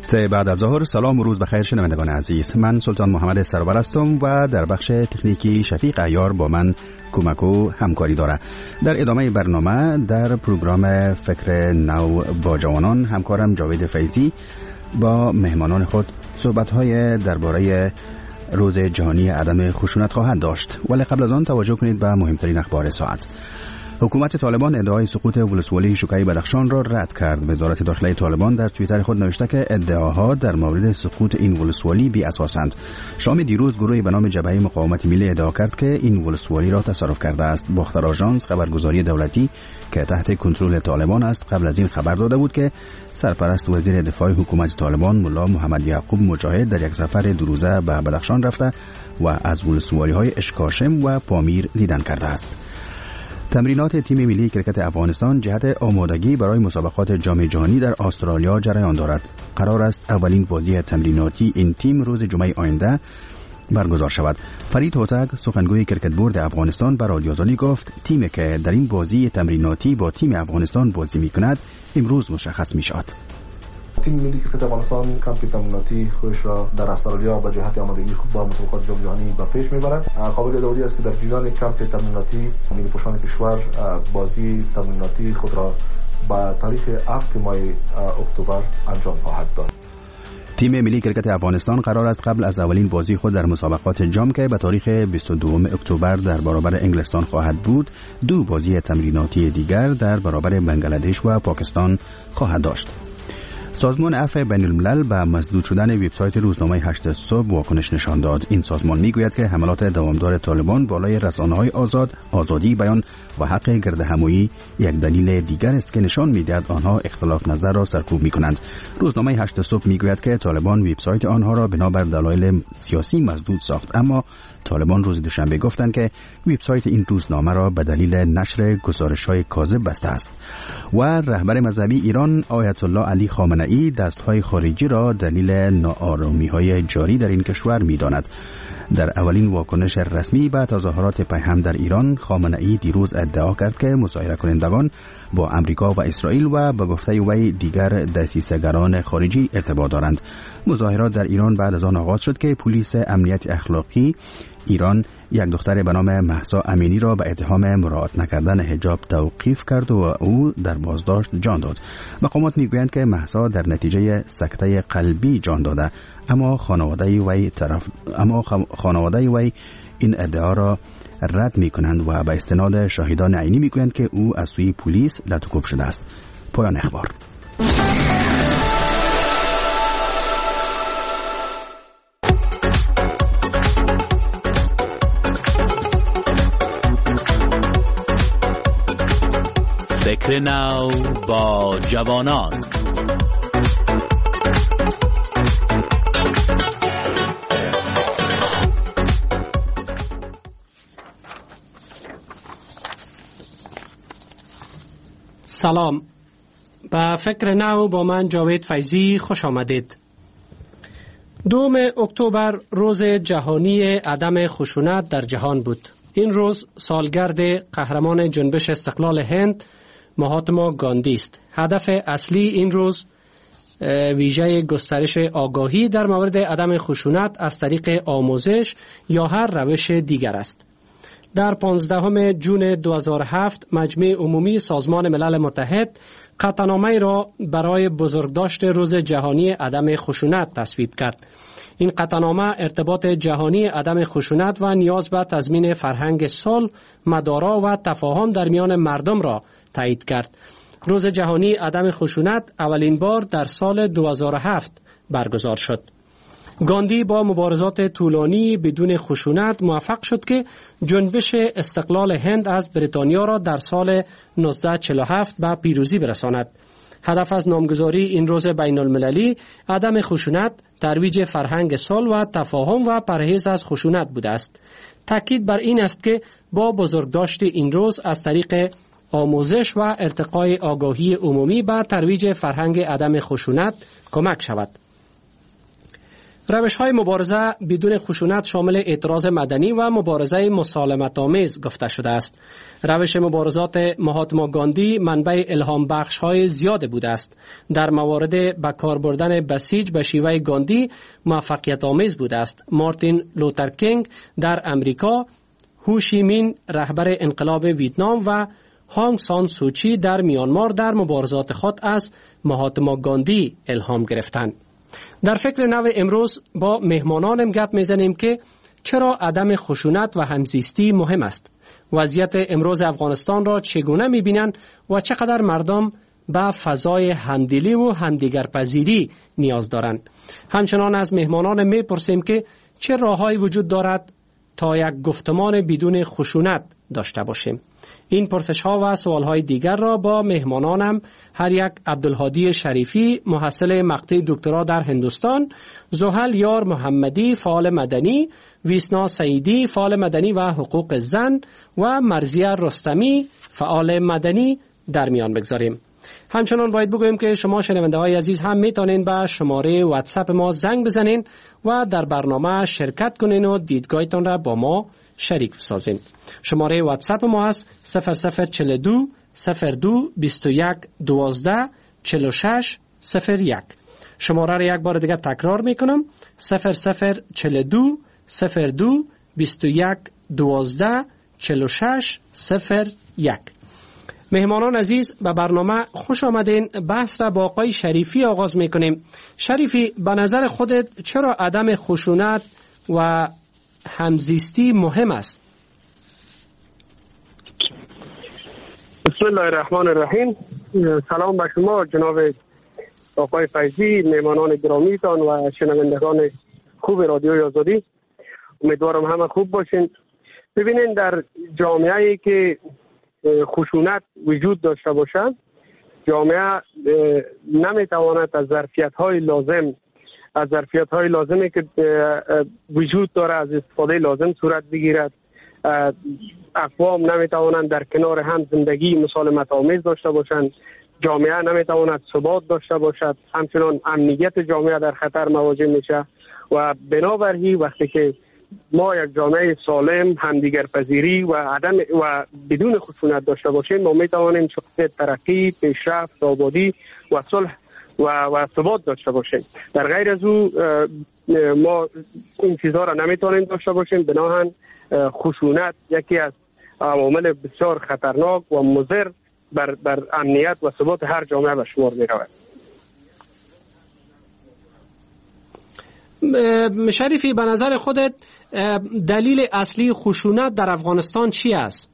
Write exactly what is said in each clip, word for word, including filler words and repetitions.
سه بعد از ظهر. سلام و روز بخیر شنوندگان عزیز. من سلطان محمد سرور هستم و در بخش تکنیکی شفیق عیار با من کمک و همکاری داره. در ادامه برنامه در پروگرام فکر نو با جوانان همکارم جاوید فیضی با مهمانان خود صحبت‌های درباره روز جهانی عدم خشونت خواهد داشت. ولی قبل از آن توجه کنید به مهمترین اخبار ساعت. حکومت طالبان ادعای سقوط ولسوالی شوکای بدخشان را رد کرد. وزارت داخلی طالبان در توییتر خود نوشته که ادعاها در مورد سقوط این ولسوالی بی اساسند. شام دیروز گروهی به نام جبهه مقاومت ملی ادعا کرد که این ولسوالی را تصرف کرده است. باختر آژانس خبرگزاری دولتی که تحت کنترل طالبان است قبل از این خبر داده بود که سرپرست وزیر دفاع حکومت طالبان ملا محمد یعقوب مجاهد در یک سفر دو روزه به بدخشان رفته و از ولسوالی‌های اشکاشم و پامیر دیدن کرده است. تمرینات تیم ملی کرکت افغانستان جهت آمادگی برای مسابقات جام جهانی در استرالیا جریان دارد. قرار است اولین بازی تمریناتی این تیم روز جمعه آینده برگزار شود. فرید هوتک سخنگوی کرکت بورد افغانستان به رادیو آزادی گفت تیمی که در این بازی تمریناتی با تیم افغانستان بازی می‌کند امروز مشخص می‌شود. تیم ملی کرکت افغانستان کمپ تمریناتی خودش را در استرالیا به جهت آمادگی خوب با مسابقات جام جهانی به پیش میبرد. قابل داوری است که در جریان کمپ تمریناتی ملی پوشان کشور بازی تمریناتی خود را با تاریخ هفتم ماه اکتبر انجام خواهد داد. تیم ملی کرکت افغانستان قرار است قبل از اولین بازی خود در مسابقات جام که به تاریخ بیست و دوم اکتبر در برابر انگلستان خواهد بود، دو بازی تمریناتی دیگر در برابر بنگلادش و پاکستان خواهد داشت. سازمان عفو بین الملل به مسدود شدن وبسایت روزنامه هشت صبح واکنش نشان داد. این سازمان میگوید که حملات دوامدار طالبان بالای رسانه‌های آزاد، آزادی بیان و حق گردهمایی یک دلیل دیگر است که نشان میدهد آنها اختلاف نظر را سرکوب میکنند. روزنامه هشت صبح میگوید که طالبان وبسایت آنها را بنابر دلایل سیاسی مسدود ساخت، اما طالبان روز دوشنبه گفتند که وبسایت این روزنامه را به دلیل نشر گزارش‌های کاذب بسته است. و رهبر مذهبی ایران آیت الله علی خامنه‌ای دست‌های خارجی را دلیل ناآرامی‌های جاری در این کشور می‌داند. در اولین واکنش رسمی به تظاهرات پیهم در ایران، خامنه‌ای دیروز ادعا کرد که مظاهره کنندگان با امریکا و اسرائیل و به گفته وی دیگر دسیسه‌گران خارجی ارتباط دارند. مظاهرات در ایران بعد از آن آغاز شد که پلیس امنیت اخلاقی ایران یک دختر به نام مهسا امینی را به اتهام مراعات نکردن حجاب توقیف کرد و او در بازداشت جان داد. مقامات میگویند که مهسا در نتیجه سکته قلبی جان داده، اما خانواده وی طرف اما خانواده وی این ادعا را رد میکنند و به استناد شاهدان عینی میگویند که او از سوی پلیس لطوکوب شده است. پایان اخبار. فکر نو با جوانان. سلام، به فکر نو با من جاوید فیضی خوش آمدید. دوم اکتبر روز جهانی عدم خشونت در جهان بود. این روز سالگرد قهرمان جنبش استقلال هند مهاتما گاندی است. هدف اصلی این روز ویژه گسترش آگاهی در مورد عدم خشونت از طریق آموزش یا هر روش دیگر است. در پانزدهم ژوئن دو هزار و هفت مجمع عمومی سازمان ملل متحد قطعنامه را برای بزرگداشت روز جهانی عدم خشونت تصویب کرد. این قطعنامه ارتباط جهانی عدم خشونت و نیاز به تضمین فرهنگ صلح، مدارا و تفاهم در میان مردم را تایید کرد. روز جهانی عدم خشونت اولین بار در سال دو هزار و هفت برگزار شد. گاندی با مبارزات طولانی بدون خشونت موفق شد که جنبش استقلال هند از بریتانیا را در سال نوزده چهل و هفت به پیروزی برساند. هدف از نامگذاری این روز بین المللی عدم خشونت، ترویج فرهنگ صلح و تفاهم و پرهیز از خشونت بوده است. تاکید بر این است که با بزرگداشت این روز از طریق آموزش و ارتقای آگاهی عمومی به ترویج فرهنگ عدم خشونت کمک شود. روش‌های مبارزه بدون خشونت شامل اعتراض مدنی و مبارزه مسالمت‌آمیز گفته شده است. روش مبارزات مهاتما گاندی منبع الهام بخش‌های زیاد بوده است. در موارد به کار بردن بسیج به شیوه گاندی موفقیت آمیز بوده است. مارتین لوتر کینگ در امریکا، هو شی مین رهبر انقلاب ویتنام و هانگ سان سوچی در میانمار در مبارزات خود از مهاتما گاندی الهام گرفتند. در فکر نو امروز با مهمانانم گپ میزنیم که چرا عدم خشونت و همزیستی مهم است. وضعیت امروز افغانستان را چگونه میبینند و چقدر مردم به فضای همدلی و همدیگرپذیری نیاز دارند. همچنان از مهمانان میپرسیم که چه راههایی وجود دارد تا یک گفتمان بدون خشونت داشته باشیم. این پرسش ها و سوال های دیگر را با مهمانانم هر یک عبدالهادی شریفی محصل مقطع دکترا در هندوستان، زحل یار محمدی فعال مدنی، ویسنا سعیدی فعال مدنی و حقوق زن و مرزیه رستمی فعال مدنی در میان بگذاریم. همچنان باید بگویم که شما شنونده های عزیز هم میتونین به شماره واتساپ ما زنگ بزنین و در برنامه شرکت کنین و دیدگاهتان را با ما شریک بسازین. شماره واتساپ ما است صفر صفر چهل و دو صفر دو بیست و یک دوازده چهل و شش صفر یک. شماره را یک بار دیگه تکرار میکنم صفر صفر چهل و دو صفر دو بیست و یک دوازده چهل و شش صفر یک. مهمانان عزیز به برنامه خوش آمدین. بحث را با آقای شریفی آغاز میکنیم. شریفی، به نظر خودت چرا عدم خشونت و همزیستی مهم است؟ بسم الله الرحمن الرحیم. سلام به شما جناب آقای فیضی، مهمانان گرامیتان و شنوندگان خوب رادیوی آزادی. امیدوارم همه خوب باشین. ببینین در جامعه‌ای که خشونت وجود داشته باشد، جامعه نمیتواند از ظرفیت‌های لازم از ظرفیت‌های لازمی که وجود داره از استفاده لازم صورت بگیرد. اقوام نمیتوانند در کنار هم زندگی مسالمت آمیز داشته باشند. جامعه نمیتواند ثبات داشته باشد. همچنان امنیت جامعه در خطر مواجه میشه و بنابراین وقتی که ما یک جامعه سالم، همدیگر پذیری و عدم و بدون خشونت داشته باشیم، ما میتوانیم شاهد ترقی، پیشرفت، آبادی و صلح و و ثبات داشته باشیم. در غیر از او ما این چیزها را نمیتونیم داشته باشیم. بناهن خشونت یکی از عوامل بسیار خطرناک و مضر بر بر امنیت و ثبات هر جامعه به شمار می رود. شریفی، به نظر خودت دلیل اصلی خشونت در افغانستان چی است؟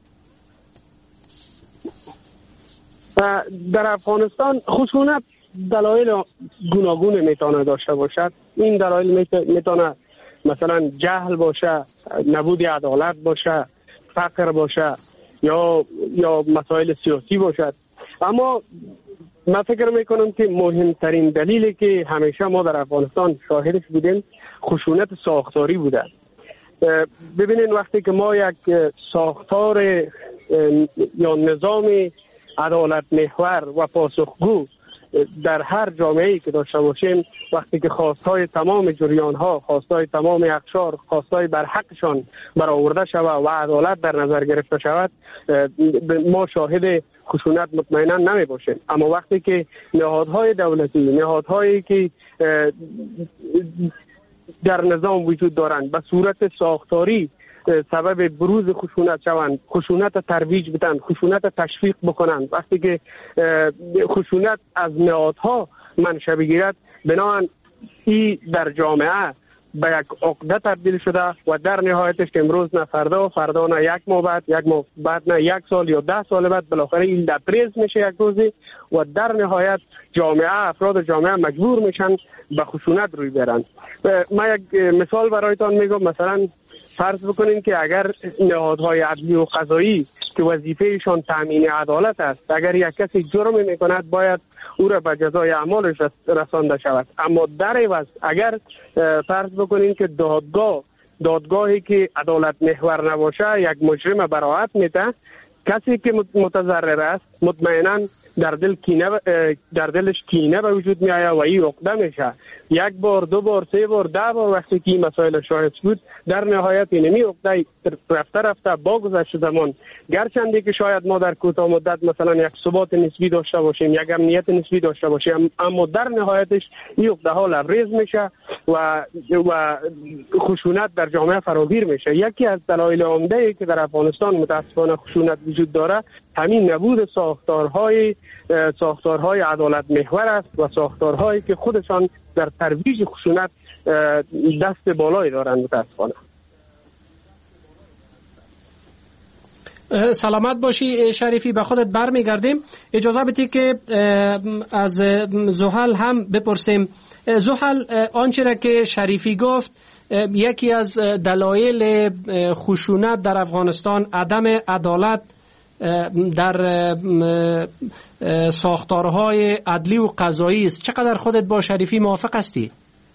در افغانستان خشونت دلایل گوناگون میتونه داشته باشد. این دلایل میتونه مثلا جهل باشه، نبود عدالت باشه، فقر باشه یا یا مسائل سیاسی باشد. اما من فکر میکنم که مهمترین دلیلی که همیشه ما در افغانستان شاهدش بودیم خشونت ساختاری بوده. ببینید وقتی که ما یک ساختار یا نظام عدالت محور و پاسخگو در هر جامعه‌ای که داشته باشیم، وقتی که خواستهای تمام جریان‌ها، خواستهای تمام اقشار، خواستهای بر حقشان برآورده شود و عدالت در نظر گرفته شود، ما شاهد خشونت مطمئنا نمی باشیم. اما وقتی که نهادهای دولتی، نهادهایی که در نظام وجود دارند به صورت ساختاری سبب بروز خشونت شوند، خشونت ترویج بدن، خشونت تشویق بکنند، وقتی که خشونت از نهادها منشأ بگیرد، بنابراین این در جامعه به یک عقده تبدیل شده و در نهایتش که امروز نه فردا، فردا نه یک ماه بعد، یک ماه بعد نه یک سال یا ده سال بعد، بالاخره این دپریز میشه یک روزی و در نهایت جامعه، افراد جامعه مجبور میشن به خشونت روی برن. من یک مثال برایتان میگم. مثلا فرض بکنین که اگر نهادهای عدلی و قضایی که وظیفهشان تامین عدالت است، اگر یک کسی جرمی میکند باید او را به جزای اعمالش رسانده شود، اما در عوض اگر فرض بکنین که دادگاه دادگاهی که عدالت محور نباشه یک مجرم براءت میده، کسی که متضرر است مطمئنا در دل کینه در دلش کینه به وجود می آید و این عقده میشه. یک بار دو بار سه بار ده بار وقتی که این مسائل شاهد بود، در نهایت اینمی عقده رفته رفته با گذشت زمان، گرچنده که شاید ما در کوتاه مدت مثلا یک ثبات نسبی داشته باشیم، یک امنیت نسبی داشته باشیم، اما در نهایتش این عقده ها لبریز میشه و و خشونت در جامعه فراگیر میشه. یکی از دلایل عمده که در افغانستان متاسفانه خشونت وجود داره همین نبود ساختارهای ساختارهای عدالت محور است و ساختارهایی که خودشان در ترویج خشونت دست بالایی دارند متاسفانه. سلامت باشی شریفی، به خودت برمیگردیم. اجازه بدی که از زحل هم بپرسیم. زحل، آنچه را که شریفی گفت یکی از دلایل خشونت در افغانستان عدم عدالت در ساختارهای عدلی و قضایی است. چقدر خودت با شریفی موافق هستی؟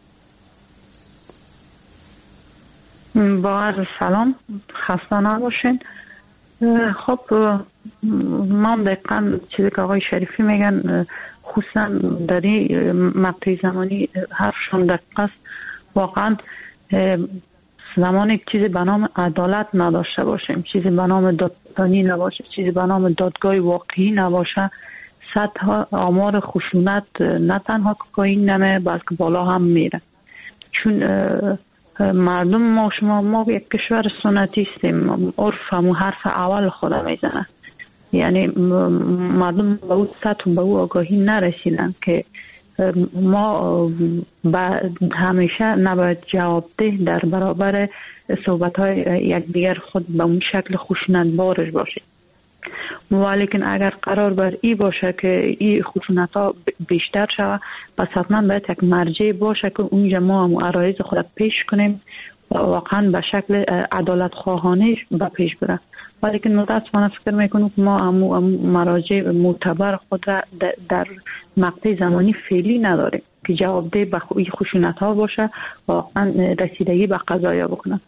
با عرض سلام، خسته نباشین. خب من دقیقا چیزی که آقای شریفی میگن، خصوصا در این مقطع زمانی حرفشون دقیق است. واقعا زمانی که چیزی به نام عدالت نداشته باشیم، چیزی به نام دادستانی نباشه، چیزی به نام دادگاه واقعی نباشه، سطح آمار خشونت نه تنها که پایین نمیره بلکه بالا هم میره. چون مردم ما شما ما یک کشور سنتی هستیم، عرف همون حرف اول خدا میزنه. یعنی مردم به اون سطح و به اون آگاهی نرسیدن که ما همیشه نباید جوابده در برابر صحبت‌های یکدیگر خود به اون شکل خشونت بارش باشه. ولیکن اگر قرار بر ای باشه که این خشونت ها بیشتر شود، پس حتما باید یک مرجع باشه که اونجا ما هم عرایض خود پیش کنیم و واقعا به شکل عدالت خواهانه به پیش بره. ولیکن متاسفانه فکر میکنم که ما هم مراجع معتبر خود را در مقطع زمانی فعلی نداریم که جوابده به این خشونت ها باشه و واقعا رسیدگی به قضایا بکنه.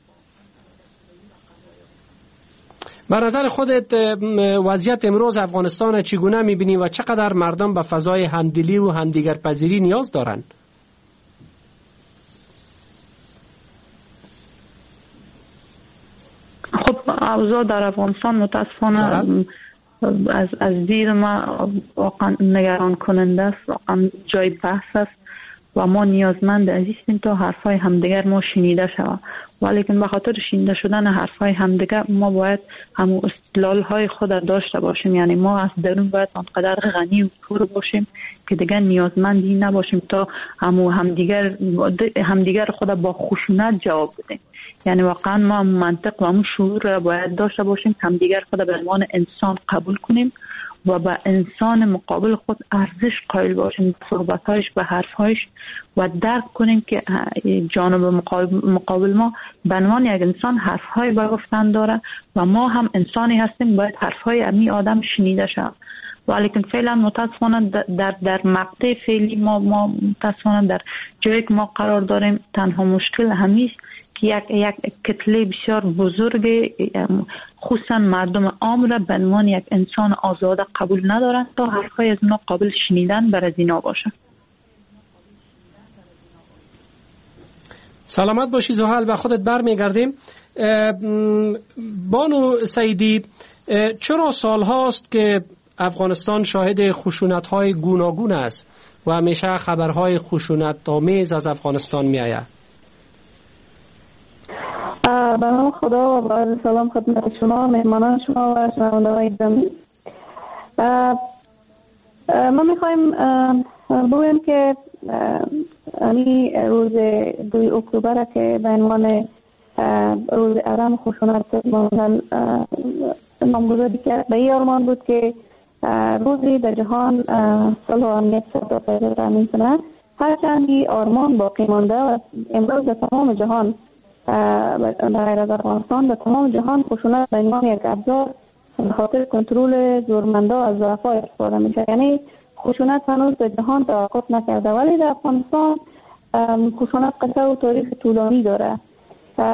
به نظر خودت وضعیت امروز افغانستان چگونه میبینی و چقدر مردم به فضای همدلی و همدیگر پذیری نیاز دارند؟ خب اوضاع در افغانستان متاسفانه از از دید ما واقعا نگران کننده است، واقعا جای بحث است و ما نیازمند هستیم تا حرفای همدیگر ما شنیده شود. ولیکن به خاطر شنیده شدن حرفای همدیگر ما باید همون استدلال های خود داشته باشیم. یعنی ما از درون باید آنقدر غنی و پر باشیم که دیگر نیازمندی نباشیم تا همون همدیگر همدیگر خود با خشونت جواب بدیم. یعنی واقعا ما منطق و همون شعور را باید داشته باشیم، همدیگر خود به عنوان انسان قبول کنیم و به انسان مقابل خود ارزش قائل باشیم، به صحبت‌هایش، به حرف‌هایش و درک کنیم که جانب مقابل ما به عنوان یک انسان حرف‌های به گفتن داره و ما هم انسانی هستیم، باید حرف‌های امی آدم شنیده شود. ولیکن فعلا متاسفانه در در مقطع فعلی ما ما متاسفانه در جایی که ما قرار داریم تنها مشکل همیست که یک یک کتله بسیار بزرگ خصوصا مردم عام را به عنوان یک انسان آزاده قبول ندارند تا حرفای از اونا قابل شنیدن بر از اینا باشه. سلامت باشی زحل، به خودت برمیگردیم. بانو سیدی، چرا سال هاست که افغانستان شاهد خشونت های گوناگون است و همیشه خبرهای خشونت آمیز از افغانستان می آید؟ به نام خدا و با عرض سلام خدمت شما، مهمانان شما و شنونده‌های گرامی. ما میخوایم بگویم که این روز دوی اکتبر که به عنوان روز عدم خشونت نامگذاری کرد، به این آرمان بود که روزی در جهان صلح و امنیت صدا پیدا تامین کنه. هرچند این آرمان باقی مانده و امروز در تمام جهان در غیر از افغانستان در تمام جهان خشونت به عنوان یک ابزار به خاطر کنترل زورمندا از ضعفا استفاده میشه. یعنی خشونت هنوز در جهان توقف نکرده، ولی در افغانستان خشونت قصه و تاریخ طولانی داره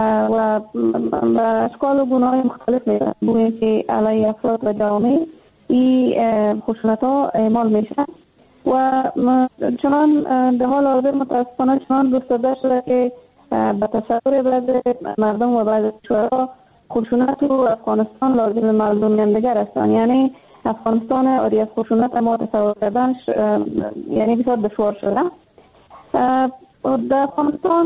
و اشکال و گناه مختلف میده بویم که علیه افراد و جوامع این خشونت ها اعمال میشه و چنان در حال حاضر متاسفانه چنان گسترده شده که به تصور بعض مردم و بعض کشورها خشونت و افغانستان لازم مظلومیندگر هستند. یعنی افغانستان آری از خشونت اما تصور کردنش یعنی بسیار دشوار شده. در افغانستان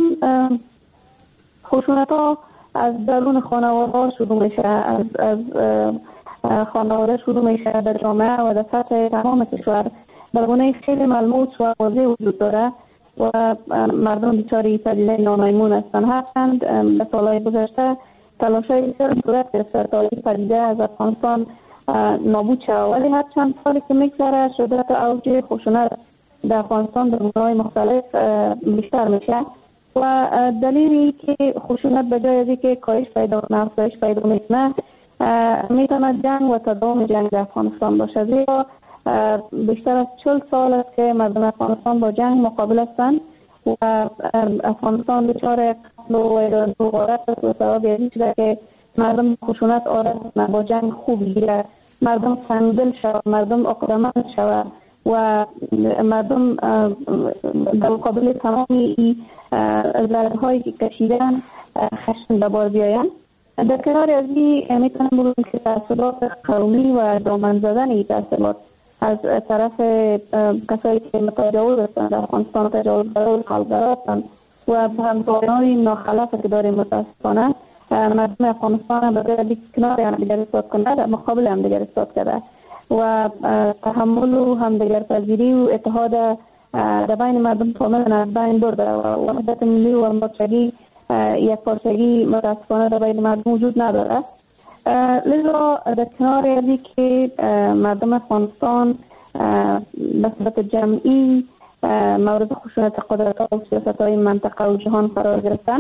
خشونت ها از درون خانواده ها شروع میشه، از از خانواده شروع میشه در جامعه و در سطح تمام کشور به گونه خیلی ملموس و واضح وجود داره و مردم بیچاره پدیده نامیمون هستند. هرچند به سالهای گذشته تلاش‌های بسیار صورت گرفته تا این پدیده از افغانستان نابود شود، ولی هر چند سالی که میگذره شدت اوج خشونت در افغانستان در بنای مختلف بیشتر میشه و دلیلی که خشونت به جای از اینکه کاهش پیدا کنه افزایش پیدا میکنه میتونه جنگ و تداوم جنگ در افغانستان باشه. زیرا بیشتر از چهل سال است که مردم افغانستان با جنگ مقابل هستند و افغانستان دچار قتل و غارت است و سبب این شده که مردم خشونت عادت با جنگ خوب گیره، مردم سنگدل شود، مردم عقده‌مند شود و مردم در مقابل تمامی این ضررهایی که کشیدن خشن به بار بیاین. در کنار از این میتونم بگم که تعصبات قومی و دامن زدن این تعصبات از طرف کسایی که متجاوز هستند در افغانستان تجاوزگران و خلق‌گرا هستند و همکارانهای ناخلافه که داریم متاسفانه مردم افغانستان به جای کنار همدیگر ایستاد کنه در مقابل همدیگر ایستاد کرده و تحمل و همدیگر پذیری و اتحاد در بین مردم کاملا از بین برده و وحدت ملی و همبستگی یک پارچگی متاسفانه در بین مردم وجود نداره. لذا در کنار ازی که مردم افغانستان به صورت جمعی مورد خشونت قدرت‌ها و سیاست‌های منطقه و جهان قرار گرفتن،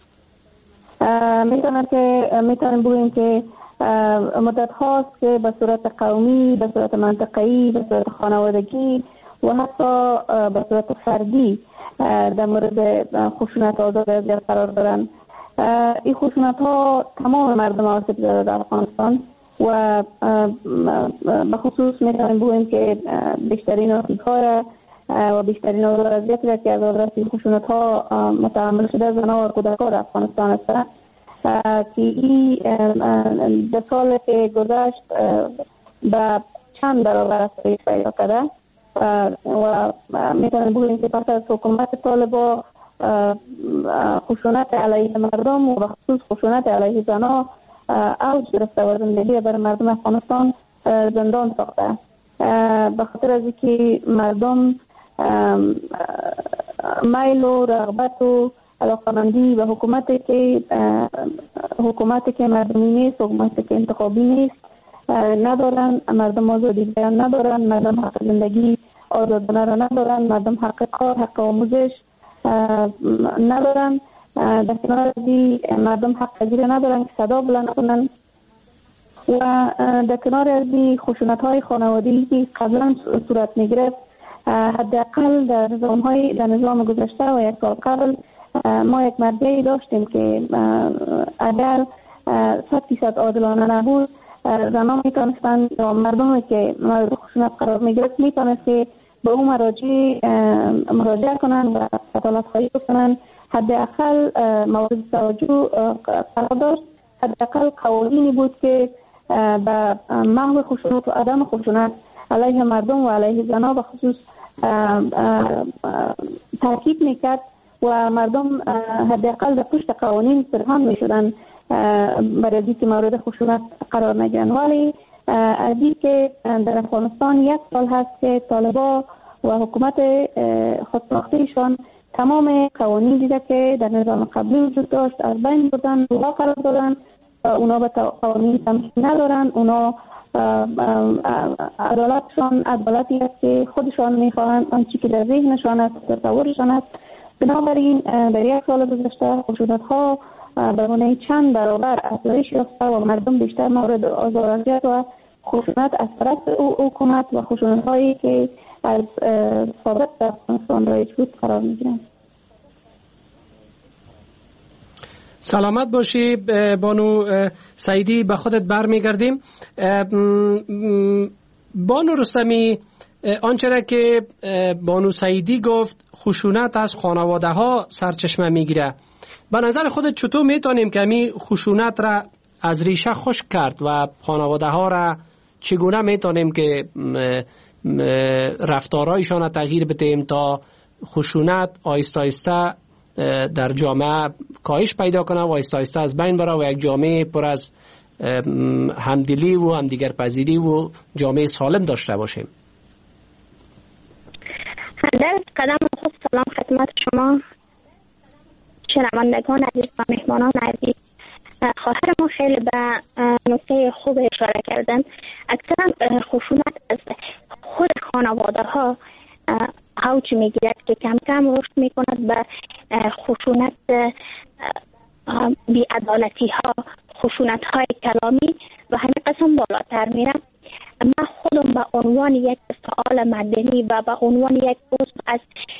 میتونم که میتونم بگویم که مدت هاست که به صورت قومی، به صورت منطقه‌ای، به صورت خانوادگی و حتی به صورت فردی در مورد خشونت آزاد اذیت قرار دارن. این خشونت ها تمام مردم آسیب زده در افغانستان و به خصوص میتونیم بگویم که بیشترین آسیب ها و بیشترین آزار اذیتی را که از آدرس این خشونت ها متحمل شده زنان و کودکان در افغانستان هستند که این در سال که گذشت به چند برابر افزایش پیدا کرده و میتونیم بگوییم که پس از حکومت طالبان خشونت علیه مردم و بخصوص خشونت علیه زنان اوج گرفته و زندگی برای مردم افغانستان زندان ساخته. به خاطر از اینکه مردم میل و رغبت و علاقه‌مندی به حکومتی که حکومتی که مردمی نیست، حکومتی که انتخابی نیست ندارن، مردم آزادی بیان ندارن، مردم حق زندگی آزادانه را ندارن، مردم حق کار، حق آموزش ندارن. در کنار ازی مردم حق پذیری ندارن که صدا بلند کنن و در کنار ازی خشونت های خانوادگی که قبلا صورت میگرفت حداقل در نظام های در نظام گذشته و یک سال قبل ما یک مرجعی داشتیم که اگر صد فیصد عادلانه نبود زنان میتونستن یا مردمی که مورد خشونت قرار میگرفت میتونست که به اون مراجع مراجعه کنن و عدالت خواهی کنن. حداقل مورد توجه قرار داشت، حداقل قوانینی بود که به محو خشونت و عدم خشونت علیه مردم و علیه زنان به خصوص تاکید میکرد و مردم حداقل در پشت قوانین پنهان میشدن برای از اینکه مورد خشونت قرار نگیرن. ولی از اینکه در افغانستان یک سال هست که طالبان و حکومت خودساخته‌شان تمام قوانین دیده که در نظام قبلی وجود داشت از بین بردن، لغو قرار دادن، اونا به قوانین تمثیل ندارن، اونا عدالتشان عدالتی است که خودشان میخواهند، آنچه که در ذهنشان است، تصورشان است. بنابراین در یک سال گذشته خشونت ها به گونه چند برابر افزایش یافته و مردم بیشتر مورد آزار اذیت و خشونت از طرف حکومت و خشونت هایی که از سابق در افغانستان رایج بود قرار میگیرند. سلامت باشی بانو سعیدی، به خودت برمیگردیم. بانو رستمی، آنچه را که بانو سعیدی گفت خشونت از خانواده ها سرچشمه میگیره، به نظر خودت چطور میتونیم که می خشونت را از ریشه خشک کرد و خانواده ها را چگونه میتونیم که رفتارهایشان را تغییر بدیم تا خشونت آیسته آیسته در جامعه کاهش پیدا کنه و آیسته آیسته از بین بره و یک جامعه پر از همدلی و همدیگر پذیری و جامعه سالم داشته باشیم؟ در قدم خود سلام خدمت شما شنوندگان عزیز و مهمانان عزیز. خواهر ما خیلی به نکته خوب اشاره کردن. اکثرا خشونت از خود خانواده ها اوج میگیرد که کم کم رشد میکند به خشونت بی‌عدالتی ها، خشونت های کلامی و همین قسم بالاتر میره. من خودم به عنوان یک فعال مدنی و به عنوان یک عضو از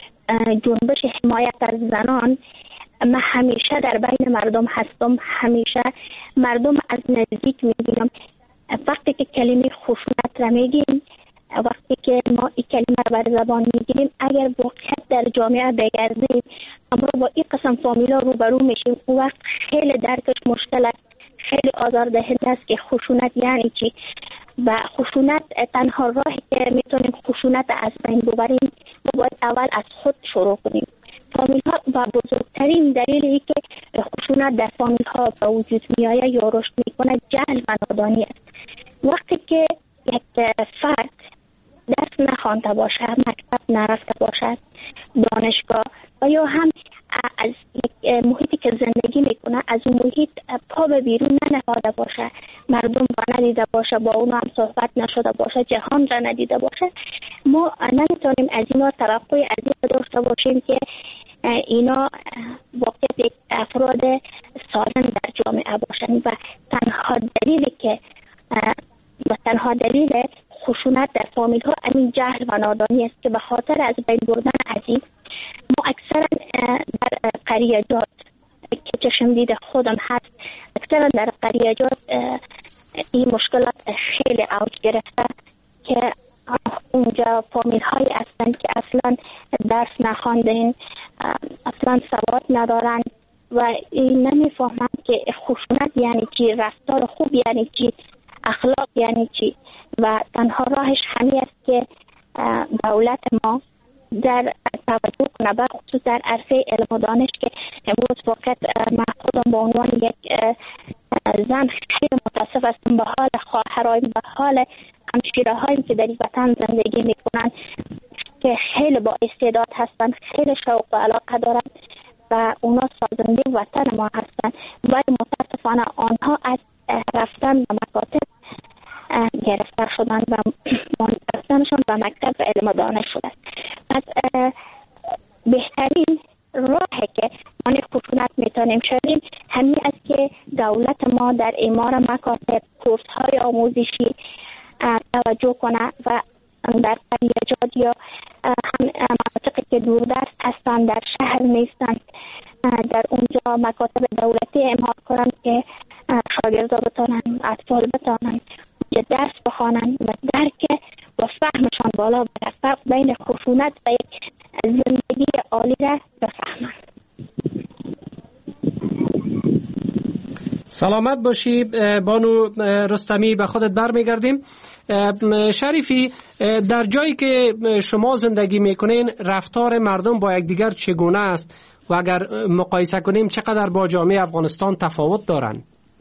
جنبش حمایت از زنان، من همیشه در بین مردم هستم، همیشه مردم از نزدیک میبینم. وقتی که کلمه خشونت را میگیم، وقتی که ما این کلمه را بر زبان میگیریم، اگر واقعیت در جامعه بگردیم اما با این قسم فامیلا روبرو میشیم، اون وقت خیلی درکش مشکل است، خیلی آزاردهنده است که خشونت یعنی چی. و خشونت تنها راهی که میتونیم خشونت از بین ببریم ما باید اول از خود شروع کنیم. فامیل ها و بزرگترین دلیلی که خشونت در فامیل ها به وجود میآید یا رشد میکنه جهل و نادانی است. وقتی که یک فرد درس نخوانده باشد، مکتب نرفته باشد، دانشگاه و یا هم از یک محیطی که زندگی میکنه از اون محیط پا به بیرون ننهاده باشه، مردم را ندیده باشه، با اونا هم صحبت نشده باشه، جهان را ندیده باشه، ما نمیتونیم از اینا توقع از این داشته باشیم که اینا واقعا افراد سالم در جامعه باشن. و تنها دلیلی که و تنها دلیل خشونت در فامیل ها همین جهل و نادانی است که به خاطر از بین بردن از این ما اکثرا در قریجات که چشم دید خودم هست، اکثرا در قریجات این مشکلات خیلی اوج گرفته که اونجا فامیل هایی هستند که اصلا درس نخواندن، اصلا سواد ندارن و این نمیفهمند که خشونت یعنی چی، رفتار خوب یعنی چی، اخلاق یعنی چی. و تنها راهش همین است که دولت ما در توجه کنه به خصوص در عرصه علم و دانش که امروز فقط من خودم به عنوان یک زن خیلی متاسف هستم به حال خواهرهایم، به حال همشیره‌هایم که در این وطن زندگی میکنن که خیلی با استعداد هستن، خیلی شوق و علاقه دارن و اونا سازنده وطن ما هستن، ولی متاسفانه آنها از رفتن به مکاتب گرفتار شدن و رفتنشان به مکتب علم و دانش شده. پس بهترین راهی که ما خشونت میتونیم شدیم همین است که دولت ما در اعمار مکاتب کورس های آموزشی توجه کنه و در قریجات یا هم مناطقی که دوردست هستن در شهر نیستن در اونجا مکاتب دولتی اعمار کنن که شاگردا بتونن، اطفال بتونن درس بخوانن و درک و فهمشان بالا بره، فرق بین خشونت و یک زندگی عالی را بفهمن. سلامت باشی بانو رستمی، به خودت برمیگردیم. شریفی، در جایی که شما زندگی میکنین رفتار مردم با یکدیگر چگونه است و اگر مقایسه کنیم چقدر با جامعه افغانستان تفاوت دارن؟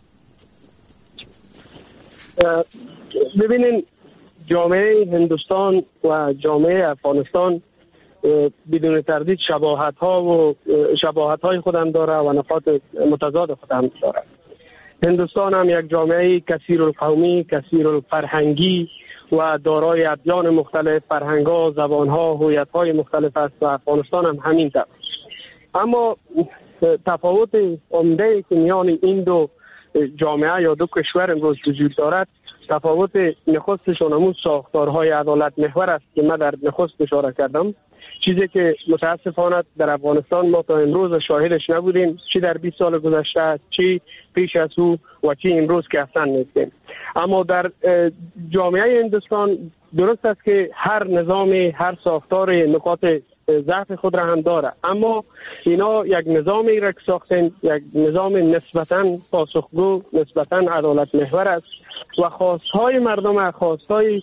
ببینین جامعه هندوستان و جامعه افغانستان بدون تردید شباهت ها و شباهت های خودم داره و نقاط متضاد خودم داره. هندوستان هم یک جامعه کثیر القومی، کثیر الفرهنگی و دارای ادیان مختلف، فرهنگ ها، زبان ها، هویت های مختلف است و افغانستان هم همین طور. اما تفاوت عمده که میان این دو جامعه یا دو کشور امروز وجود دارد، تفاوت نخستشان همون ساختارهای عدالت محور است که من در نخست اشاره کردم، چیزی که متاسفانه در افغانستان ما تا امروز شاهدش نبودیم، چی در بیست سال گذشته، چی پیش از او و چی امروز که اصلا نیستیم. اما در جامعه هندوستان درست است که هر نظام، هر ساختار نقاط ضعف خود را هم داره، اما اینا یک نظامی را که ساختن، یک نظام نسبتاً پاسخگو، نسبتاً عدالت محور است و خواستهای مردم، خواستهای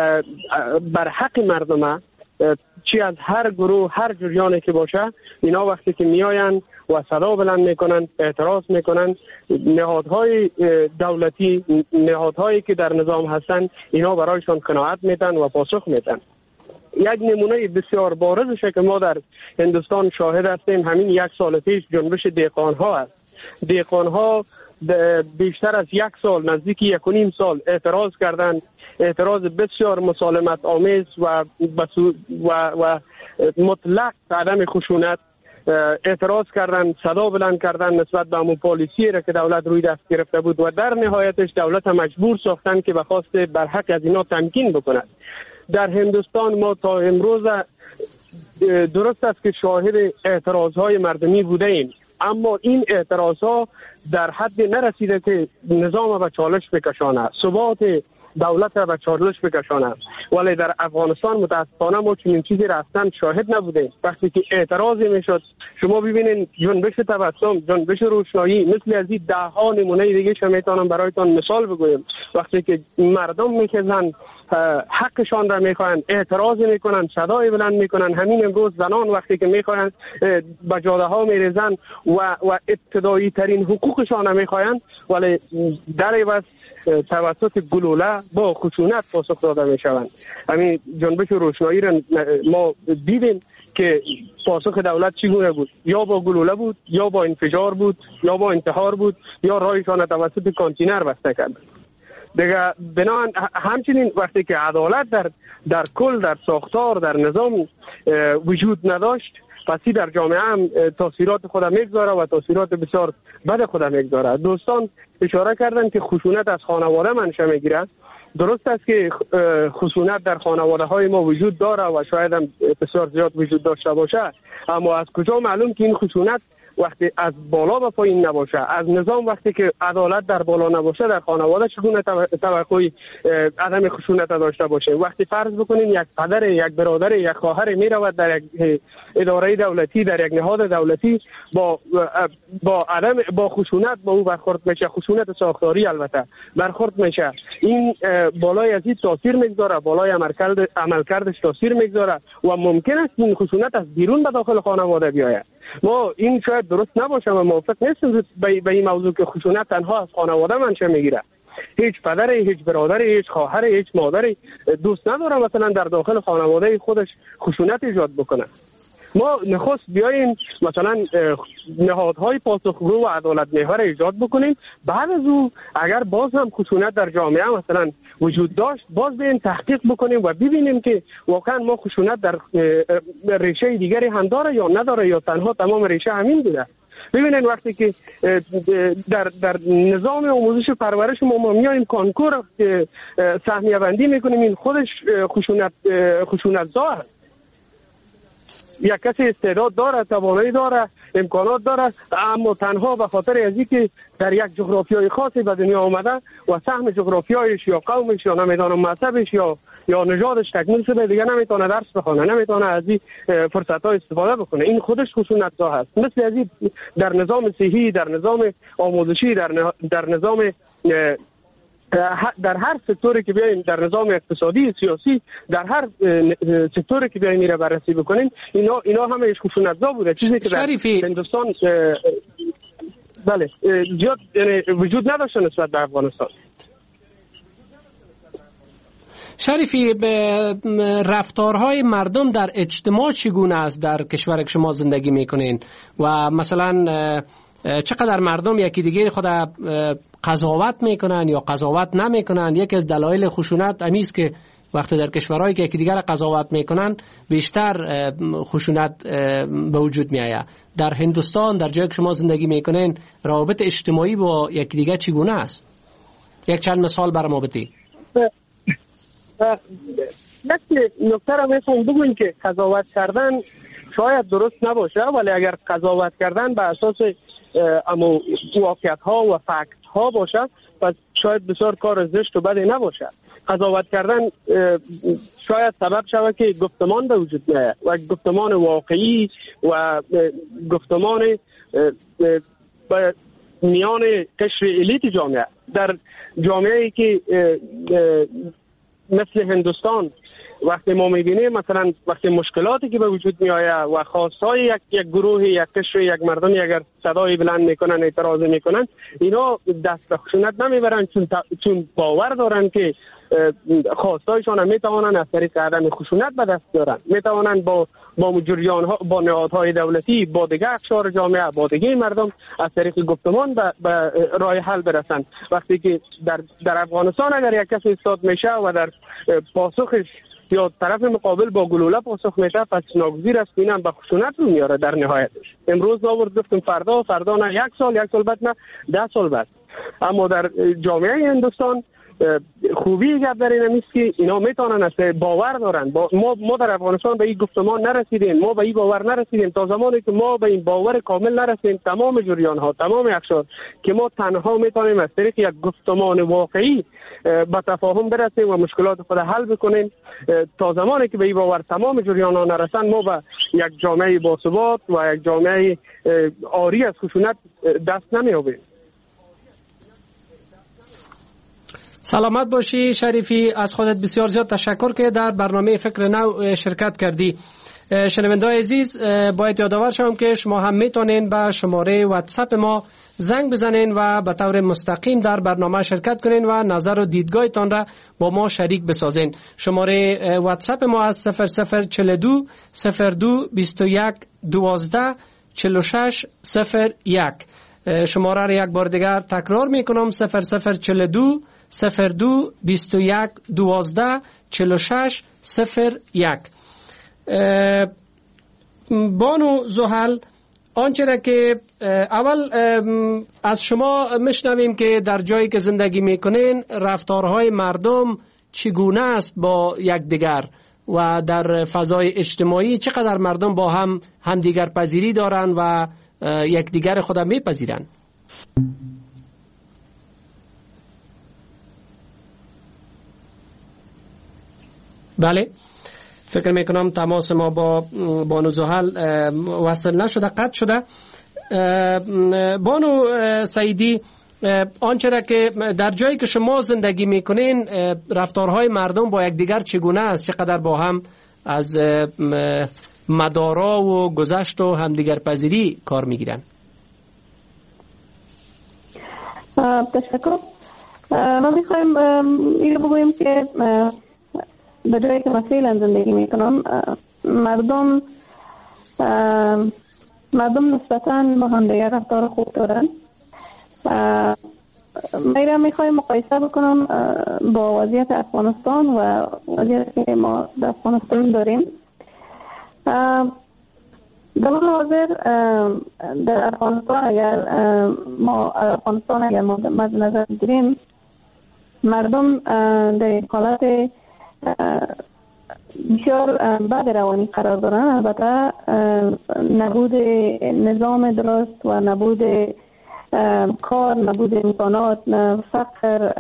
بر حق مردم، چی از هر گروه، هر جریانی که باشه، اینا وقتی که میآیند و صدا بلند میکنن، اعتراض میکنن، نهادهای دولتی، نهادهایی که در نظام هستن، اینا برایشان قناعت میدن و پاسخ میدن. یک نمونه بسیار بارزش که ما در هندوستان شاهد هستیم همین یک سال پیش جنبش دهقان ها است. دهقان ها بیشتر از یک سال، نزدیک یک و نیم سال اعتراض کردند، اعتراض بسیار مسالمت آمیز و و و مطلق عدم خشونت اعتراض کردن، صدا بلند کردن نسبت به امو پالیسی را که دولت روی دست گرفته بود و در نهایتش دولت مجبور ساختن که به خواست بر حق از اینا تمکین بکند. در هندوستان ما تا امروز درست است که شاهد اعتراضهای مردمی بوده ایم، اما این اعتراضها در حد نرسیده که نظام به چالش بکشانه، ثبات دولت را به چالش بکشانه. ولی در افغانستان متاسفانه ما چنین چیزی را اصلا شاهد نبودیم. وقتی که اعتراضی میشد، شما ببینین جنبش تبسم، جنبش روشنایی، مثل از این ده ها نمونه دیگه شما میتونم برایتان مثال بگویم. وقتی که مردم میخزن حقشان را میخواهند، اعتراض میکنن، صدای بلند میکنن. همین امروز زنان وقتی که میخواهند به جاده ها میریزن و و ابتدایی ترین حقوقشان را میخواهند، ولی در عوض توسط گلوله با خشونت پاسخ داده میشوند. همین جنبش روشنایی را ما دیدیم که پاسخ دولت چگونه بود، یا با گلوله بود، یا با انفجار بود، یا با انتحار بود، یا راهشان توسط کانتینر بسته کرد. دیگه بنابراین همچنین وقتی که عدالت در در کل، در ساختار، در نظام وجود نداشت، پسی در جامعه هم تاثیرات خودم میگذاره و تاثیرات بسیار بد خودم میگذاره. دوستان اشاره کردن که خشونت از خانواده منشأ میگیره. درست است که خشونت در خانواده های ما وجود داره و شاید هم بسیار زیاد وجود داشته باشه، اما از کجا معلوم که این خشونت وقتی از بالا به پایین نباشه، از نظام وقتی که عدالت در بالا نباشه، در خانواده چگونه توقع عدم خشونت داشته باشه؟ وقتی فرض بکنین یک پدر، یک برادر، یک خواهر میرود در یک اداره دولتی، در یک نهاد دولتی، با با عدم با خشونت با او برخورد میشه، خشونت ساختاری البته برخورد میشه، این بالای از این تاثیر میگذاره، بالای عملکرد عملکردش تاثیر میگذاره و ممکن است این خشونت از بیرون به داخل خانواده بیاید. ما این شاید درست نباشه و موافق نیستیم به این موضوع که خشونت تنها از خانواده منشأ میگیره. هیچ پدر، هیچ برادر، هیچ خواهر، هیچ مادر دوست نداره مثلا در داخل خانواده خودش خشونت ایجاد بکنه. ما نخست بیاییم مثلا نهادهای پاسخگو و عدالت محور ایجاد بکنیم، بعد از او اگر باز هم خشونت در جامعه مثلا وجود داشت، باز بیاییم تحقیق بکنیم و ببینیم که واقعا ما خشونت در ریشه دیگری هم داره یا نداره، یا تنها تمام ریشه همین بوده. ببینید وقتی که در در نظام آموزش و پرورش ما, ما میایم کانکور سهمیه بندی میکنیم، این خودش خشونت خشونت داره. یک کسی استعداد داره، توانایی داره، امکانات داره، اما تنها به خاطر از اینکه در یک جغرافیای خاصی به دنیا آمده و سهم جغرافیایش یا قومش یا نمیدانم مذهبش یا یا نژادش تکمیل شده، دیگه نمیتونه درس بخونه، نمیتونه از این فرصت‌ها استفاده بکنه. این خودش خشونت زا هست. مثل از این در نظام صحی، در نظام آموزشی، در در نظام در هر سکتوری که بیایم، در نظام اقتصادی، سیاسی، در هر سکتوری که بیایم میره بررسی بکنیم، اینا اینا همه خشونت‌زا بوده. چیزی که در هندوستان بله زیاد وجود نداشته نسبت به افغانستان. شریفی، به رفتارهای مردم در اجتماع چگونه است در کشور که شما زندگی میکنین و مثلا چقدر مردم یکی دیگه خود قضاوت میکنن یا قضاوت نمیکنن؟ یکی از دلایل خشونت امیست که وقتی در کشورهایی که یکی دیگر قضاوت میکنن بیشتر خشونت به وجود میآید. در هندوستان، در جایی که شما زندگی میکنین، روابط اجتماعی با یکی دیگر چگونه است؟ یک چند مثال برام بگید. یک نکته را میخوام بگویم که قضاوت کردن شاید درست نباشه، ولی اگر قضاوت کردن به اساس اما واقعیت ها و فکت ها باشه، پس شاید بسیار کار زشت و بدی نباشد. قضاوت کردن شاید سبب شود که گفتمان به وجود نیاید و گفتمان واقعی و گفتمان به میان قشر الیت جامعه در جامعه‌ای که مثل هندوستان وقتی ما می‌بینیم مثلا وقتی مشکلاتی که به وجود می‌آید و خواستای یک یک گروه یک قشر یک مردم اگر صدای بلند میکنن اعتراض میکنن اینا دست به خشونت نمیبرن چون چون باور دارن که خواستایشان هم میتوانند از طریق عدم خشونت به دست بیارن، میتوانند با با جریان ها با نهادهای دولتی با دیگر اقشار جامعه با دیگر مردم از طریق گفتمان به, به راه حل برسند. وقتی که در در افغانستان اگر یک کسی ایستاد میشه و در پاسخش یا طرف مقابل با گلوله پاسخ میشه پس ناگزیر است اینم به خشونت رو میاره. در نهایتش امروز آورد گفتم فردا فردا نه یک سال یک سال بعد نه ده سال بعد. اما در جامعه هندوستان خوبی گپ در این است که اینا میتونن است باور دارن. با ما ما در افغانستان به این گفتمان نرسیدیم، ما به این باور نرسیدیم. تا زمانی که ما به این باور کامل نرسیدیم تمام جریان ها تمام اقشار که ما تنها میتونیم از طریق یک گفتمان واقعی به تفاهم برسیم و مشکلات خود حل بکنیم، تا زمانی که به این باور تمام جریان ها نرسن ما به یک جامعه باثبات و یک جامعه عاری از خشونت دست نمیابیم. سلامت باشی شریفی، از خودت بسیار زیاد تشکر که در برنامه فکر نو شرکت کردی. شنونده‌های عزیز باید یادآور شوم که شما هم میتونین به شماره واتساپ ما زنگ بزنین و به طور مستقیم در برنامه شرکت کنین و نظر و دیدگاهتان را با ما شریک بسازین. شماره واتساپ ما از صفر صفر چهل و دو صفر دو بیست و یک دوازده چهل و شش صفر یک. شماره را یک بار دیگر تکرار میکنم: صفر صفر چهل و دو صفر دو بیست و یک دوازده چهل و شش صفر یک. بانو زحل، آنچه را که اول از شما مشنویم که در جایی که زندگی میکنین رفتارهای مردم چگونه است با یکدیگر و در فضای اجتماعی چقدر مردم با هم همدیگر پذیری دارند و یکدیگر خود میپذیرند؟ بله، فکر میکنم تماس ما با بانو زحل وصل نشده، قطع شده. بانو سعیدی، آنچه را که در جایی که شما زندگی میکنین رفتارهای مردم با یکدیگر چگونه است؟ چقدر با هم از مدارا و گذشت و همدیگر پذیری کار میگیرن؟ تشکر. ما میخوایم اینو بگوییم که به جایی که من فعلا زندگی میکنم مردم مردم نسبتاً با هم دیگر رفتار خوب دارن. من میخوایم مقایسه بکنم با وضعیت افغانستان و وضعیتی که ما در افغانستان داریم. در حاضر در افغانستان اگر ما افغانستان اگر ما مد نظر بگیریم مردم در حالت بسیار بد روانی قرار دارن. البته نبود نظام درست و نبود کار، نبود امکانات، فقر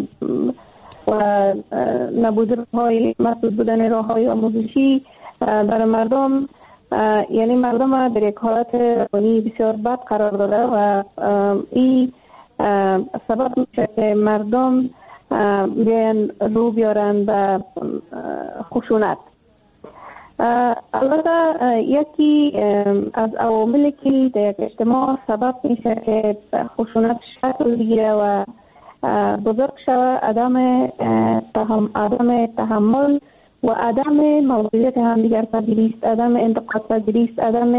و نبود راه‌های مسدود بودن راه‌های آموزشی برای مردم، یعنی مردم در یک حالت روانی بسیار بد قرار داده و این سبب میشه که مردم بیان رو بیارن به خشونت. البته یکی از عواملی که در یک اجتماع سبب میشه که خشونت شکل بگیره و بزرگ شود عدم عدم تحمل و عدم موضوعیت همدیگر پذیری است، عدم انتقاد پذیری است، عدم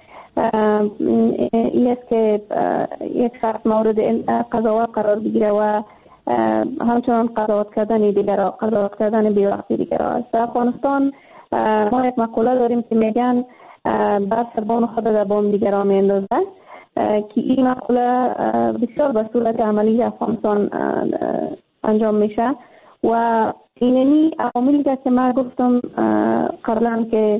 این است که یک شخص مورد قضاوت قرار بگیره و همچنان قضاوت کردن دیگر قضاوت کردن بی وقتی دیگر است. در افغانستان ما یک مقوله داریم که میگن بر سربان خود در بام دیگران میاندازه، که این مقوله بسیار به صورت عملی افغانستان انجام میشه و اینمی عواملی که من گفتم قبلا که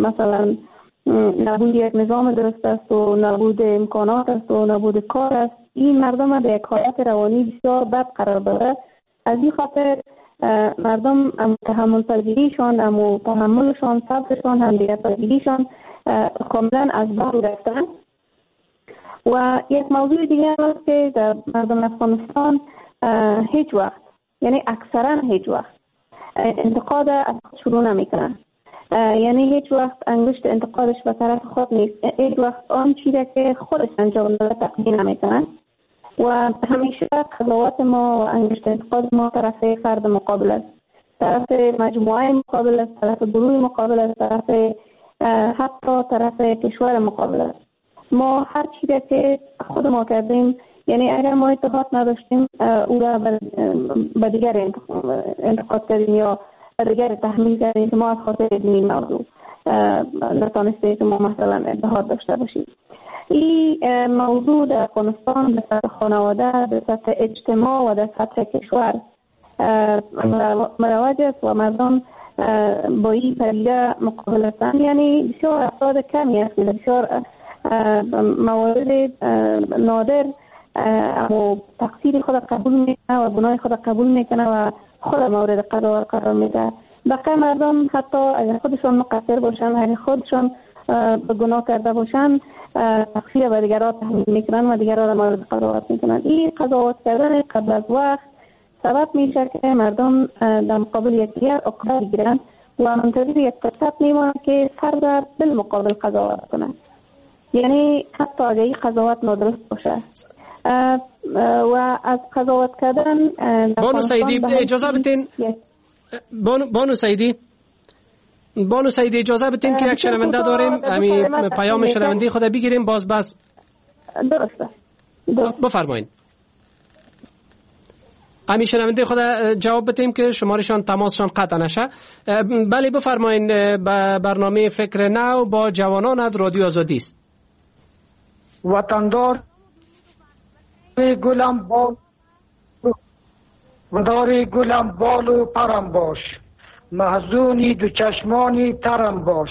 مثلا نبود یک نظام درست است و نبود امکانات است و نبود کار است این مردم در یک حالت روانی بسیار بد قرار داره. از این خاطر مردم تحمل پذیریشان، اما تحملشان، صبرشان، همدیگر پذیریشان کاملا از بار رفتن. و یک موضوع دیگه است که در مردم افغانستان هیچ وقت، یعنی اکثرا هیچ وقت انتقاد از خود شروع نمیکنن. یعنی هیچ وقت انگشت انتقادش به طرف خود نیست، هیچ وقت آن چیزی که خودش انجام داده تقدیم نمیکنن و همیشه قضاوت ما و انگشت انتقاد ما طرف فرد مقابل است، طرف مجموعه مقابل است، طرف گروه مقابل است، طرف حتی طرف کشور مقابل است. ما هر چیزی که خود ما کردیم، یعنی اگر ما اتحاد نداشتیم او را به دیگر انتقاد کردیم یا به دیگر تحمیل کردیم که ما از خاطر این موضوع نتانستیم که ما مثلا اتحاد داشته باشیم. این موضوع در افغانستان در سطح خانواده، در سطح اجتماع و در سطح کشور مروج است و مردم با این پدیده مقابل هستند. یعنی بسیار افراد کمی است که بسیار موارد نادر اما تقصیر خود قبول میکنه و گناه خود قبول میکنه و خود مورد قضاوت قرار میده. بقیه مردم حتی اگر خودشان مقصر باشن، اگر خودشان به گناه کرده باشن، تقصیر به دیگران تحمیل میکنن و دیگران را مورد قضاوت میکنن. این قضاوت کردن قبل از وقت سبب میشه که مردم در مقابل یکدیگر عقده بگیرن و منتظر یک فرصت میمونن که فرد بالمقابل قضاوت کنن. یعنی حتی اگر این قضاوت نادرست باشه و از قضاوت کردن. بانو سعیدی اجازه بدین بانو, بانو سعیدی بانو سعیدی اجازه بدین که یک شنونده داریم، همین پیام شنوندی خود بگیریم باز بس. درسته بفرمایید. همین شنونده خود جواب بدیم که شمارشان تماسشان قطع نشه. بله بفرمایید. برنامه فکر نو با جوانان از رادیو آزادی است. وطندار گلم بال ودار گلم بال و پرم باش، محزونی دو چشمانی ترم باش.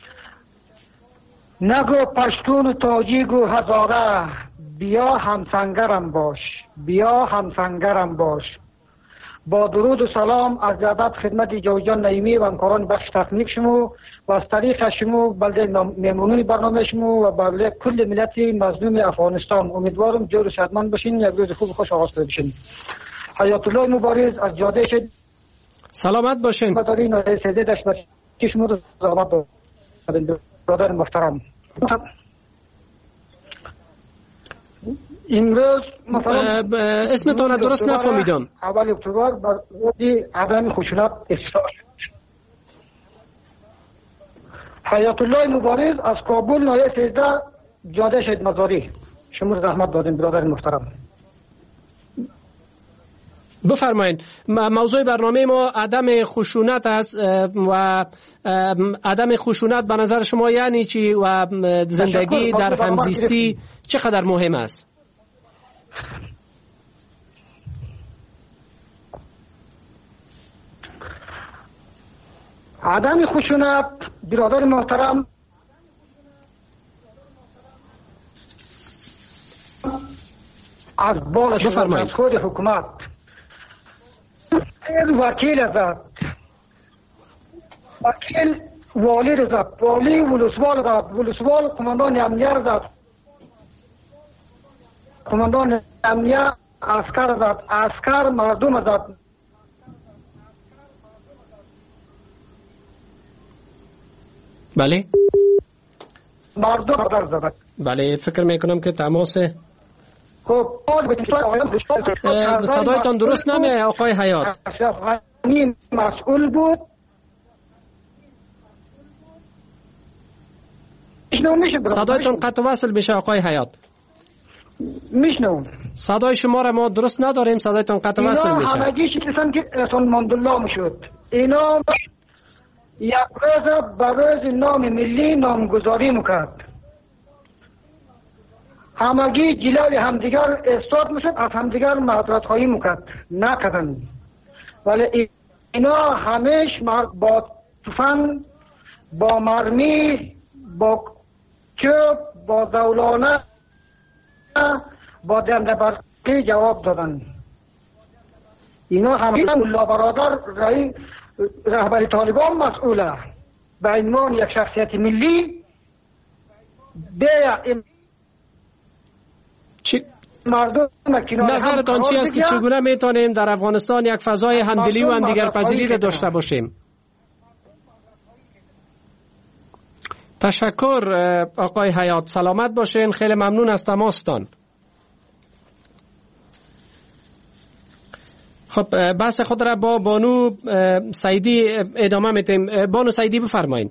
نگو پشتون و تاجیک و هزاره، بیا همسنگرم باش، بیا همسنگرم باش. با درود و سلام از ادب خدمت جوجان نعیمی و همکاران بخش تکنیک شما و از طریق شما بلده مهمونی برنامه شما و بلده کل ملت مظلوم افغانستان. امیدوارم جور و شادمان باشین، یک روز خوب خوش آغاز کنید باشین. حیات الله مبارز از جاده شد. سلامت باشین. بداری نایه سیده داشت بر شما رو سلامت باشین برادر محترم. امروز مثلا اسمتان درست نفهمیدم. اول اکتبر بر روزی عدم خشونت اصرار شد. حیات الله مبارز از کابل نایه سیزده جاده شد مزاری. شما زحمت دادیم برادر محترم. بفرمایید. موضوع برنامه ما عدم خشونت است و عدم خشونت به نظر شما یعنی چی و زندگی در همزیستی چقدر مهم است؟ عدم خشونت برادر محترم از بالا شما از خود حکومت وکیل ازد، وکیل والی رزد، والی ولسوال رزد، ولسوال قماندان امنیه رزد، قماندان امنیه عسکر رزد، عسکر مردم رزد. بله مردم رزد. بله فکر میکنم که تماس خب صدایتان درست نمیاد آقای حیات. این مسئول بود. صدایتان قطع وصل بشه آقای حیات. میشنوم. صدای شما را ما درست نداریم، صدایتان قطع وصل میشه. اینا همگی شکستن که رسول ماندلا میشد. اینا یک روز بر روز نام ملی نامگذاری میکرد. همگی جلوی همدیگر استاد میشد، از همدیگر معذرت خواهی میکرد، نکردن. ولی اینا همیش با تفنگ، با مرمی، با چوب، با زولانه با دنده برقی جواب دادن. اینا همه ملا برادر رهبر طالبان مسئوله به عنوان یک شخصیت ملی بیا چی؟ نظرتان چی است که چگونه میتونیم در افغانستان یک فضای همدلی و همدیگر پذیری را داشته باشیم؟ تشکر آقای حیات، سلامت باشین، خیلی ممنون از تماستان. خب بحث خود را با بانو سعیدی ادامه میتیم. بانو سعیدی بفرمایید.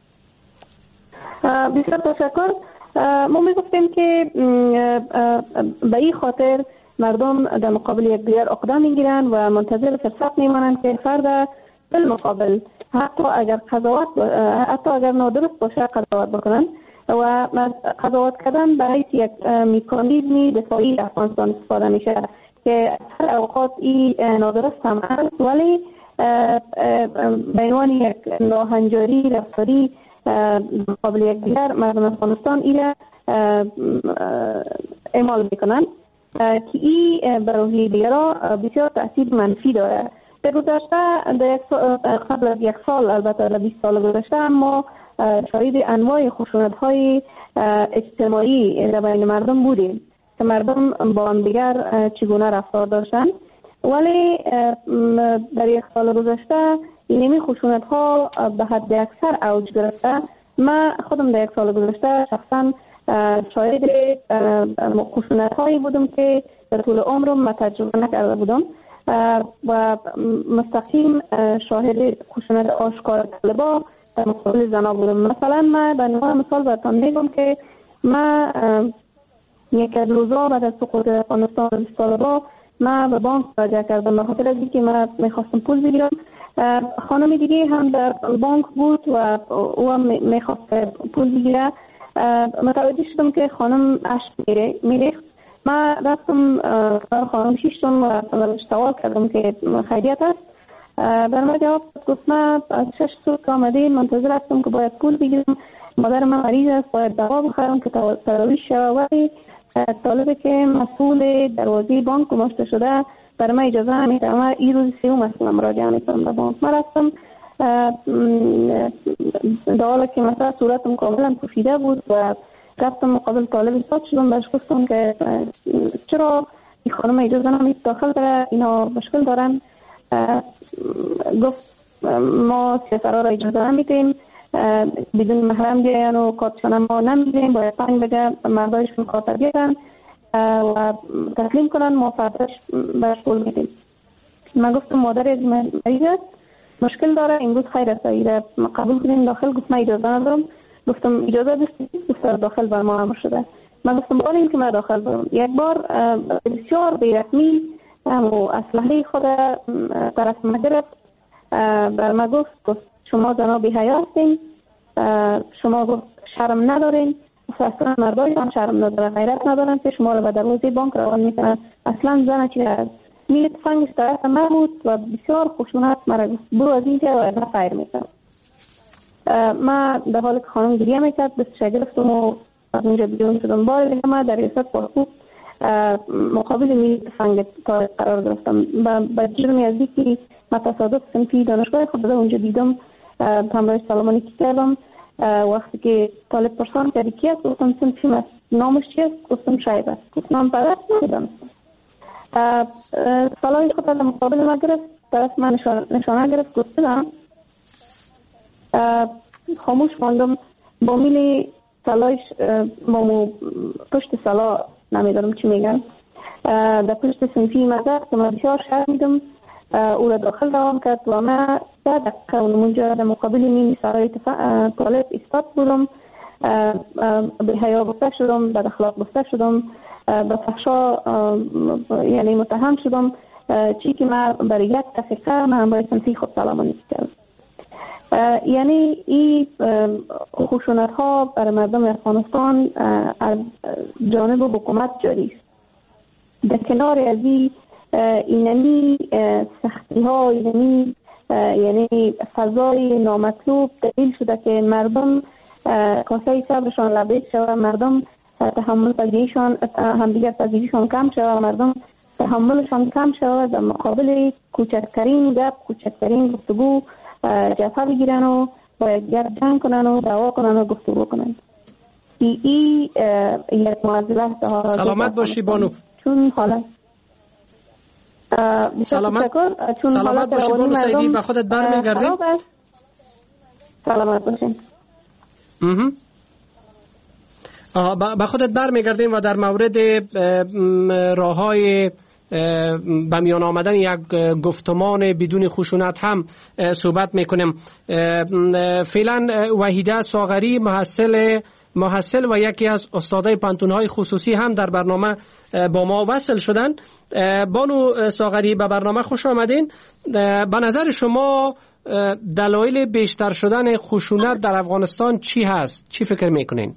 بسیار تشکر. ما میگفتیم که به این خاطر مردم در مقابل یکدیگر عقده میگیرن و منتظر فرصت میمانند که فرد بالمقابل حتی اگر قضاوت حتی اگر نادرست باشه قضاوت بکنن و قضاوت کردن به حیث یک مکانیزمی دفاعی افغانستان استفاده میشه که هر اوقات این نادرست هم هست، ولی به عنوان یک ناهنجاری رفتاری مقابل یکدیگر مردم افغانستان این اعمال میکنن که این بر روحیه دیگران بسیار تاثیر منفی داره. در گذشته قبل از یک سال، البته در بیست سال گذشته، ما شاهد انواع خشونت های اجتماعی در بین مردم بودیم که مردم با هم دیگر چگونه رفتار داشتن، ولی در یک سال گذشته اینمی خشونت ها به حد اکثر اوج گرفته. من خودم در یک سال گذشته شخصا شاهد خشونت هایی بودم که در طول عمرم من تجربه نکرده بودم و مستقیم شاهد خشونت آشکار طالبا در مقابل زنا بودم. مثلا من به عنوان مثال براتون میگم که من یک از روزا بعد از سقوط افغانستان بیست سال بعد من به بانک مراجعه کردم به خاطر از اینکه من میخواستم پول بگیرم. خانم دیگه هم در بانک بود و او هم میخواست پول بگیره. متوجه شدم که خانم اشک میریخت. من رفتم خانم شیشتم و سوال کردم که خیریت است. در ما جواب گفت من از شش صبح آمده منتظر هستم که باید پول بگیرم، مادر من مریض است، باید دوا بخرم که تراویح شود، ولی طالبه که مسئول دروازه بانک گماشته شده برای من اجازه نمیده. من این روز سیوم اصلا مراجعه میکنم به بانک. من رفتم در حالی که مثلا صورتم کاملا پوشیده بود و رفتم مقابل طالب ایستاد شدم، بهش گفتم که چرا این خانم اجازه نمیده داخل بره، اینا مشکل دارن. گفت ما سیاسرها را اجازه نمیدیم، بدون محرم بیاین و کارتشان ما نمیدیم، باید پنج بگه مردایشون کارت بیارن و تسلیم کنن، ما فرداش برش پول میدیم. من گفتم مادر از مریض است، مشکل داره، امروز خیر است ایره قبول کنیم داخل. گفت من اجازه ندارم. گفتم اجازه بستید؟ گفت داخل بر ما امر شده. من گفتم بالیم که من داخل برم. یک بار بسیار بیرحمی و اسلحه خود طرف ما گرفت، بر ما گفت گفت شما زنا بی حیا هستین، شما گفت شرم ندارین، اصلا مردای هم شرم ندارن، غیرت ندارن که شما رو به دروازه بانک روان میکنن. اصلا زن چی هست؟ میره تفنگش طرف من بود و بسیار خشونت مرا گفت برو از این که و از خیر میکنم. من در حال که خانم گریه میکرد دستش گرفتم و از اونجا بیرون شدم. بار دیگه من در ریاست باشکوب مقابل میره تفنگ قرار گرفتم. با جرمی از دیگه من تصادف سنفی دانشگاه خود در اونجا دیدم، همراهش سلامانی که کردم. وقتی که طالب پرسان کردی کی است گفتم سنفی است، نامش چی است گفتم شایب است. گفت نام پرست نمیدانم. سلای خود در مقابل ما گرفت، طرف من نشانه گرفت، گفتم خاموش ماندم. با میلی سلایش با پشت سلا نمیدارم چی میگن در پشت سنفی مزد که من بسیار شهر میدم او را داخل دوام کرد و من ده دقیقه اونجا در مقابل میلی سلای طالب ایستاد بودم. به حیا گفته شدم، به اخلاق گفته شدم، به فحشا یعنی متهم شدم، چی که من برای یک دقیقه من باید سنفی خود سلامانی کردم. یعنی این خشونت ها برای مردم افغانستان از جانب حکومت جاری است. در کنار از این اینمی سختی ها، اینمی یعنی فضای نامطلوب دلیل شده که مردم کاسه صبرشان لبریز شود، مردم تحمل پذیریشان همدیگر پذیریشان کم شود، مردم تحملشان کم شود، در مقابل کوچکترین گپ کوچکترین گفتگو جبهه بگیرن و با یکدیگر جنگ کنن و دعوا کنن و گفتگو کنن. ای ای یک معضله است. سلامت باشی بانو. چون حالا سلامت سلامت باشی بانو سعیدی، به خودت برمیگردیم. سلامت باشین. به خودت برمیگردیم و در مورد راههای به میان آمدن یک گفتمان بدون خشونت هم صحبت میکنیم. فعلا وحیده ساغری محصل محصل و یکی از استادای پانتون‌های خصوصی هم در برنامه با ما وصل شدن. بانو ساغری، به برنامه خوش آمدین. به نظر شما دلایل بیشتر شدن خشونت در افغانستان چی هست؟ چی فکر میکنین؟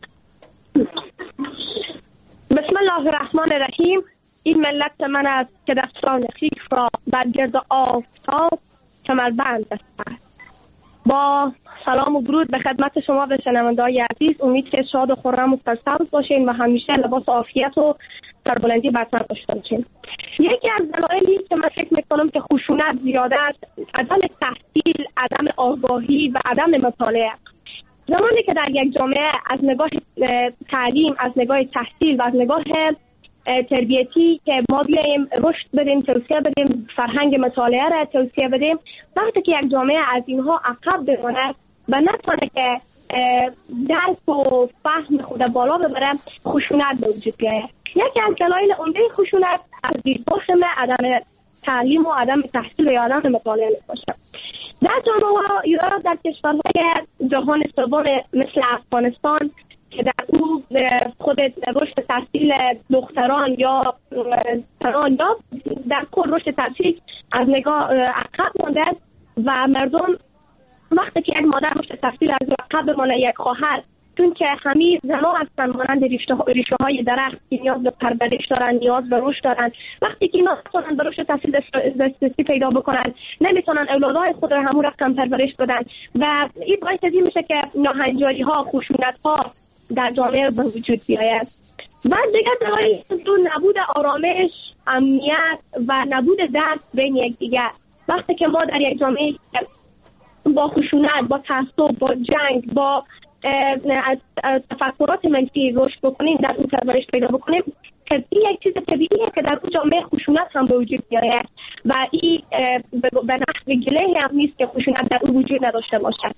بسم الله الرحمن الرحیم. این ملت من است که دستان خیش را بر گرد آفتاب کمربند است. با سلام و درود به خدمت شما و شنونده‌های عزیز، امید که شاد و خرم و سرسبز باشین و همیشه لباس عافیت و سربلندی بر سر داشته باشین. یکی از دلایلی که من فکر میکنم که خشونت زیاده است، عدم تحصیل، عدم آگاهی و عدم مطالعه. زمانی که در یک جامعه از نگاه تعلیم، از نگاه تحصیل و از نگاه تربیتی که ما بیاییم رشد بدیم، توسعه بدیم، فرهنگ مطالعه را توسعه بدیم، وقتی که یک جامعه از اینها عقب بماند و نتونه که درک و فهم خود بالا ببره، خشونت به وجود بیاید. یکی از دلایل عمده خشونت از دیدگاه من عدم تعلیم و عدم تحصیل و عدم مطالعه میباشه. در جامعه ایران، در کشورهای جهان سوم مثل افغانستان که در او خود رشد تحصیل دختران یا زنان یا در کل رشد تحصیل از نگاه عقب مانده و مردم وقتی که یک مادر رشد تحصیل از عقب بمانه، یک خواهر، چون که همه زنان هستن مانند ریشه های درخت که نیاز به پرورش دارن، نیاز به رشد دارن، وقتی که اینا نتونن به رشد تحصیل دسترسی پیدا بکنن، نمیتونن اولادهای خود را همون رقم پرورش بدن و این باعث از این میشه که ناهنجاری ها، خشونت ها در جامعه به وجود بیاید. و دیگر دلایل نبود آرامش، امنیت و نبود درک بین یکدیگر. وقتی که ما در یک جامعه با خشونت، با تعصب، با جنگ، با تفکرات منفی رشد بکنیم، در اون پرورش پیدا بکنیم، که این یک چیز طبیعیه که در اون جامعه خشونت هم به وجود بیاید و این به نحو گله هم نیست که خشونت در اون وجود نداشته باشد.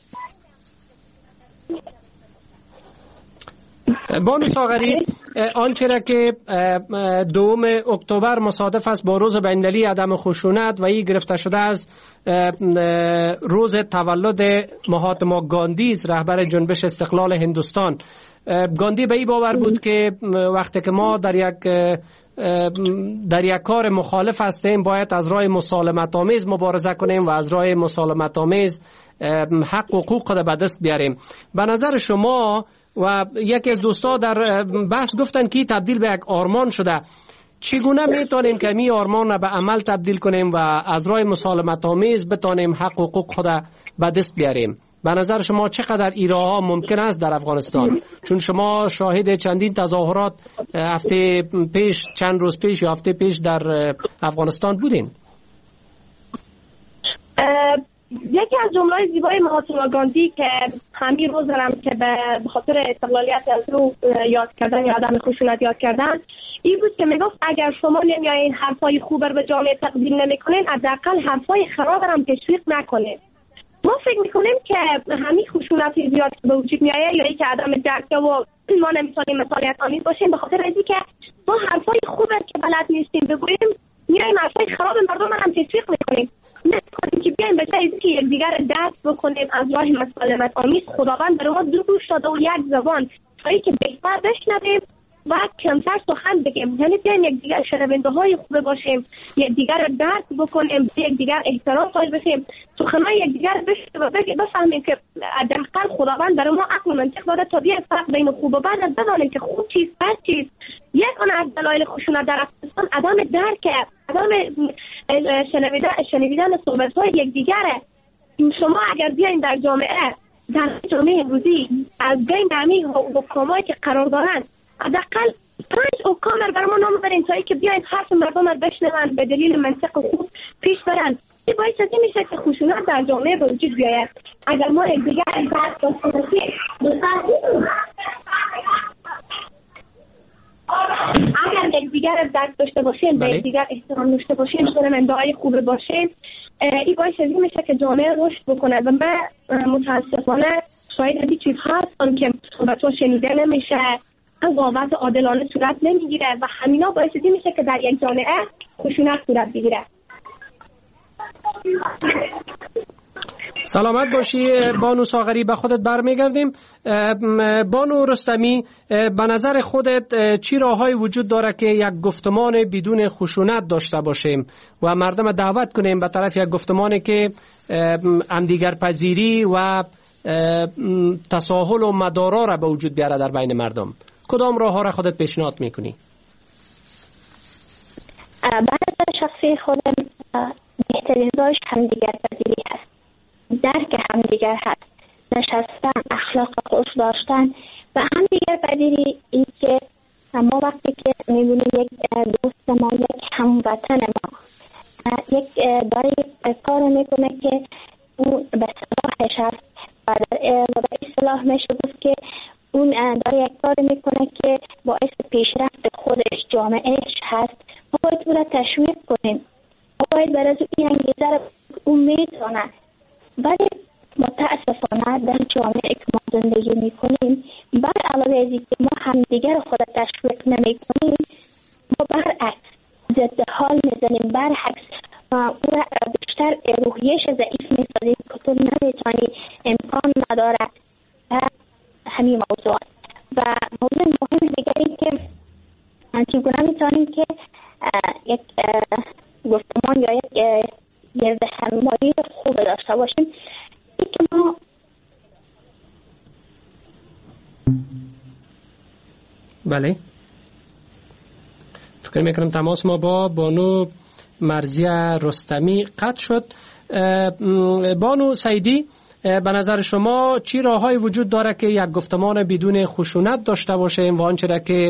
بانو ساغری، آنچه را که دوم اکتبر مصادف است با روز بین‌المللی عدم خشونت و این گرفته شده از روز تولد مهاتما گاندی، رهبر جنبش استقلال هندوستان. گاندی به این باور بود که وقتی که ما در یک در یک کار مخالف هستیم باید از راه مسالمت آمیز مبارزه کنیم و از راه مسالمت آمیز حق و حقوق خود به دست بیاریم. به نظر شما و یکی از دوستا در بحث گفتن که تبدیل به یک آرمان شده، چگونه میتونیم که می آرمان را به عمل تبدیل کنیم و از راه مسالمت آمیز بتانیم حق و حقوق خود به دست بیاریم؟ به نظر شما چقدر این راه‌ها ممکن است در افغانستان؟ چون شما شاهد چندین تظاهرات هفته پیش، چند روز پیش یا هفته پیش در افغانستان بودین. یکی از جمله‌های زیبای مهاتما گاندی که همین روز هم که به خاطر استقلالیت از او یاد کردن یا عدم خشونت یاد کردن، این بود که میگفت اگر شما نمیایین حرفای خوب رو به جامعه تقدیم نمیکنین، حداقل حرفای خراب هم تشویق نکنین. ما فکر میکنیم که همین خشونتی زیاد به وجود میایه یا اینکه عدم درک و ما نمیتونیم مسئولیت آمیز باشیم به خاطر اینکه ما حرفای خوبه که بلد نیستیم بگوییم، میایم حرفای خراب مردم هم تشویق میکنیم. نمی‌کنیم که بیایم به جای اینکه یکدیگر درک بکنیم از راه مسالمت آمیز، خداوند برای ما دو گوش داده و یک زبان تا اینکه بهتر بشنویم و کمتر سخن بگیم. یعنی بیایم یکدیگر شنونده های خوبه باشیم، یکدیگر رو درک بکنیم، یکدیگر احترام قائل بشیم، سخنهای یکدیگر بفهمیم که حداقل خداوند برای ما عقل و منطق داده تا بیایم فرق بین خوب و بد بدانیم که خوب چیست، بد چیست. یک از دلایل خشونت در افغانستان عدم درک، عدم شنیدن شنیدن صحبت‌های یکدیگره. شما اگر بیاین در جامعه در جامعه امروزی از بین همین حکامایی که قرار دارن حداقل پنج حکام برای ما نام برین تایی که بیاین حرف مردم رو بشنون به دلیل منطق خوب پیش برن. این باعث از این میشه که خشونت در جامعه به وجود بیاید. اگر ما یکدیگر درک داشته باشیم اگر یکدیگر درک داشته باشیم به یکدیگر احترام داشته باشیم شنونده‌های خوب باشیم، این باعث از این میشه که جامعه رشد بکنه. و من متاسفانه شاید از این چیز هستم که صحبت‌ها شنیده نمیشه، قضاوت عادلانه صورت نمیگیره و همینا باعث این میشه که در یک جامعه خشونت صورت بگیره. سلامت باشی بانو ساغری، به خودت برمیگردیم. بانو رستمی، به نظر خودت چی راههای وجود داره که یک گفتمان بدون خشونت داشته باشیم و مردم دعوت کنیم به طرف یک گفتمانی که همدیگر پذیری و تساهل و مدارا را به وجود بیاره در بین مردم؟ کدام راه ها را خودت پیشنهاد میکنی؟ برای شخصی خودم بهترین راهش همدیگر پذیری هست، درک همدیگر هست، نشستن، اخلاق خوش داشتن و همدیگر پذیری. این که ما وقتی که میبینیم یک دوست ما، یک هموطن ما یک داره یک کار میکنه که اون به صلاحش هست و به اصطلاح میشه گفت که اون داره یک کار میکنه که باعث پیشرفت خودش، جامعهش هست، ما باید اون را تشویق کنیم، ما باید برای این انگیزه را اون میتونه. ولی متاسفانه در جامعه که ما زندگی میکنیم، بر علاوه از اینکه ما همدیگر خود تشویق نمیکنیم، ما برعکس ضد حال میزنیم، برعکس او را بیشتر روحیش ضعیف میسازیم که تو نمیتونی، امکان نداره همین موضوعات. و موضوع مهم دیگری که چگونه میتونیم که یک گفتمان یا یک گرد همایی خوب داشته باشیم، این که ما بله فکر میکنم تماس ما با بانو مرضیه رستمی قطع شد. بانو سیدی، به نظر شما چی راههای وجود داره که یک گفتمان بدون خشونت داشته باشیم و آنچه را که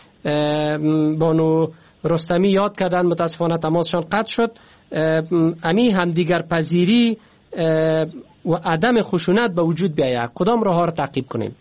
بانو رستمی یاد کردن متاسفانه تماسشان قطع شد، امی همدیگر پذیری و عدم خشونت به وجود بیاید، کدام راه ها را تعقیب کنیم؟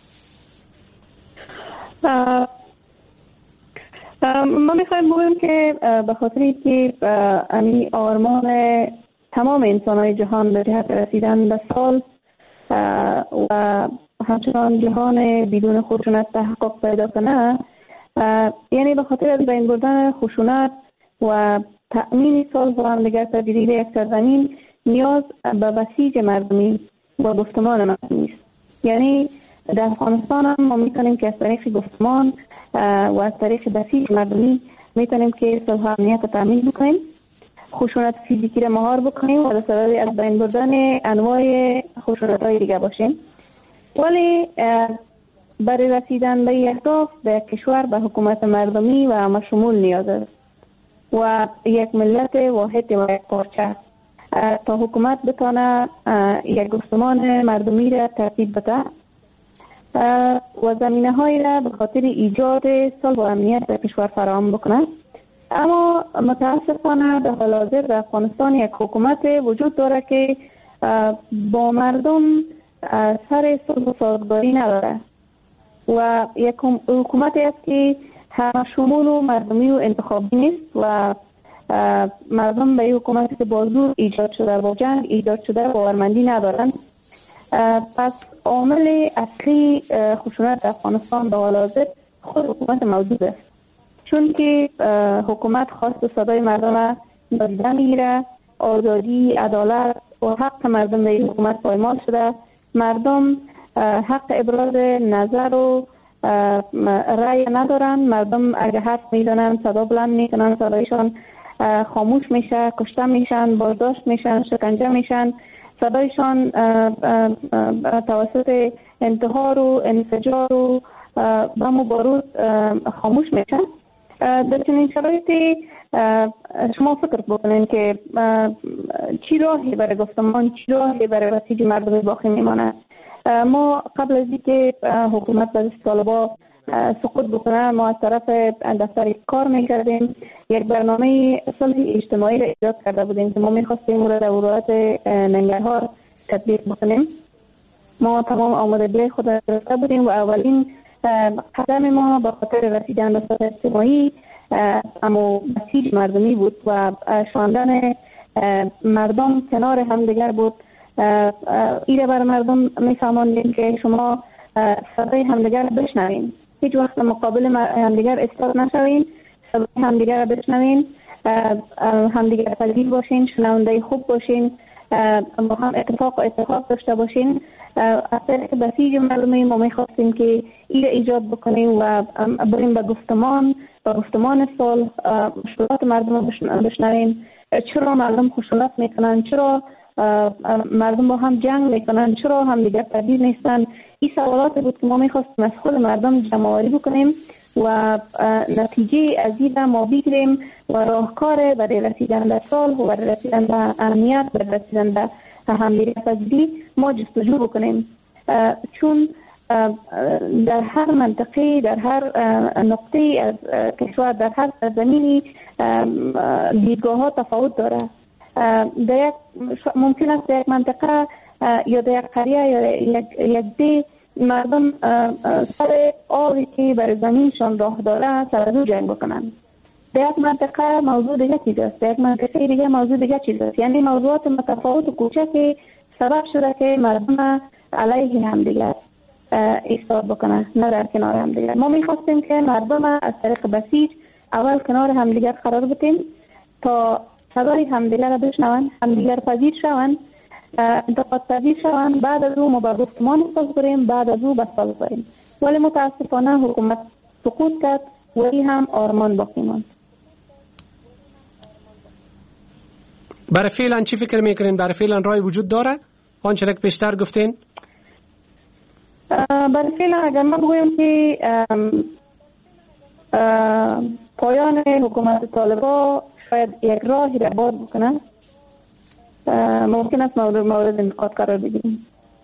ما میخوایم بگویم که به خاطری که امی آرمان تمام انسان‌های جهان به جهت رسیدن به سال و همچنان جهان بدون خشونت تحقق پیدا کنه، یعنی به خاطر از بین بردن خشونت و تأمین سال و همدیگر پذیری یک سرزمین نیاز به بسیج مردمی و گفتمان مردمی است. یعنی در افغانستان هم ما میتونیم که از طریق گفتمان و از طریق بسیج مردمی میتونیم که صلح و امنیت رو تأمین بکنیم، خشونت فیزیکی را مهار بکنیم و در سبب از بین بردن انواع خشونت های دیگه باشیم. ولی برای رسیدن به یک اهداف در یک کشور به حکومت مردمی و همشمول نیاز است و یک ملت واحد و یک پارچه تا حکومت بتانه یک گفتمان مردمی را ترتیب بده و زمینه های را به خاطر ایجاد صلح و امنیت در کشور فراهم بکنه. اما متاسفانه در حال حاضر در افغانستان یک حکومت وجود داره که با مردم سر صلح و سازگاری نداره و یک حکومتی است که همه شمول و مردمی و انتخابی نیست و مردم به این حکومتی که با زور ایجاد شده، با جنگ ایجاد شده باورمندی ندارند. پس عامل اصلی خشونت در افغانستان به حال حاضر خود حکومت موجود است، چون که حکومت خواست صدای مردم نادیده میگیره، آزادی، عدالت و حق مردم به این حکومت پایمال شده. مردم حق ابراز نظر و رأی ندارن. مردم اگه حرف میزنن صدا بلند میکنن، صدایشان خاموش میشه، کشته میشن، بازداشت میشن، شکنجه میشن، صدایشان توسط انتحار و انفجار و بم و بارود خاموش میشن. در چنین شرایطی شما فکر بکنین که چی راهی برای گفتمان، چی راهی برای بسیج مردم باقی میماند. ما قبل از اینکه حکومت به دست طالبا سقوط بکنه. ما از طرف دفتر کار میکردیم، یک برنامه صلح اجتماعی را ایجاد کرده بودیم که ما میخواستیم را در ولایت ننگرهار تطبیق بکنیم. ما تمام آمادگی خود را گرفته بودیم و اولین قدم ما به خاطر رسیدن به صلح اجتماعی اما بسیج مردمی بود و شاندن مردم کنار همدیگر بود. ایره بر مردم میفهماندیم که شما صدای همدیگر بشنوین، هیچ وقت مقابل همدیگر ایستاد نشوین، صدای همدیگر بشنوین، همدیگر پذیر باشین، شنونده خوب باشین، با هم اتفاق و اتفاق داشته باشین. از طریق بسیج مردمی ما میخواستیم که ایره ایجاد بکنیم و بریم به گفتمان به گفتمان صلح، مشکلات مردم بشنویم، چرا مردم خشونت میکنن، چرا مردم با هم جنگ میکنن، چرا هم دیگر پذیر نیستن. این سوالات بود که ما میخواستیم از خود مردم جمع‌آوری بکنیم و نتیجه از این ما بگیریم و راهکار برای رسیدن به صلح و برای رسیدن به امنیت، برای رسیدن به همدیگر پذیری ما جستجو بکنیم. چون در هر منطقه، در هر نقطه از کشور، در هر زمینی دیدگاه ها تفاوت داره. در یک ممکن است در یک منطقه یا در یک قریه یا یک یک دی مردم سر آبی که بر زمینشان راه داره سر دو جنگ بکنن. در یک منطقه موضوع دیگه چیز است، در یک منطقه دیگه موضوع دیگه چیز است. یعنی موضوعات متفاوت و کوچک سبب شده که مردم علیه هم دیگر ایستاد بکنه، نه در کنار هم دیگر. ما میخواستیم که مردم از طریق بسیج اول کنار هم دیگر قرار بدیم تا صدای همدیگر را بشنون، همدیگر پذیر شوند، انتقاد پذیر شوند، بعد از او ما به گفتمان صلح بریم، بعد از او به صلح بریم. ولی متاسفانه حکومت سقوط کرد ولی هم آرمان باقی ماند. برای فعلا چی فکر میکنین؟ برای فعلا رای وجود داره؟ آنچه که پیشتر گفتین؟ برای فعلا اگر ما بگویم که پایان حکومت طالبان شاید یک راهی را باز بکنه، ممکن است مورد مورد انتقاد قرار بگیریم.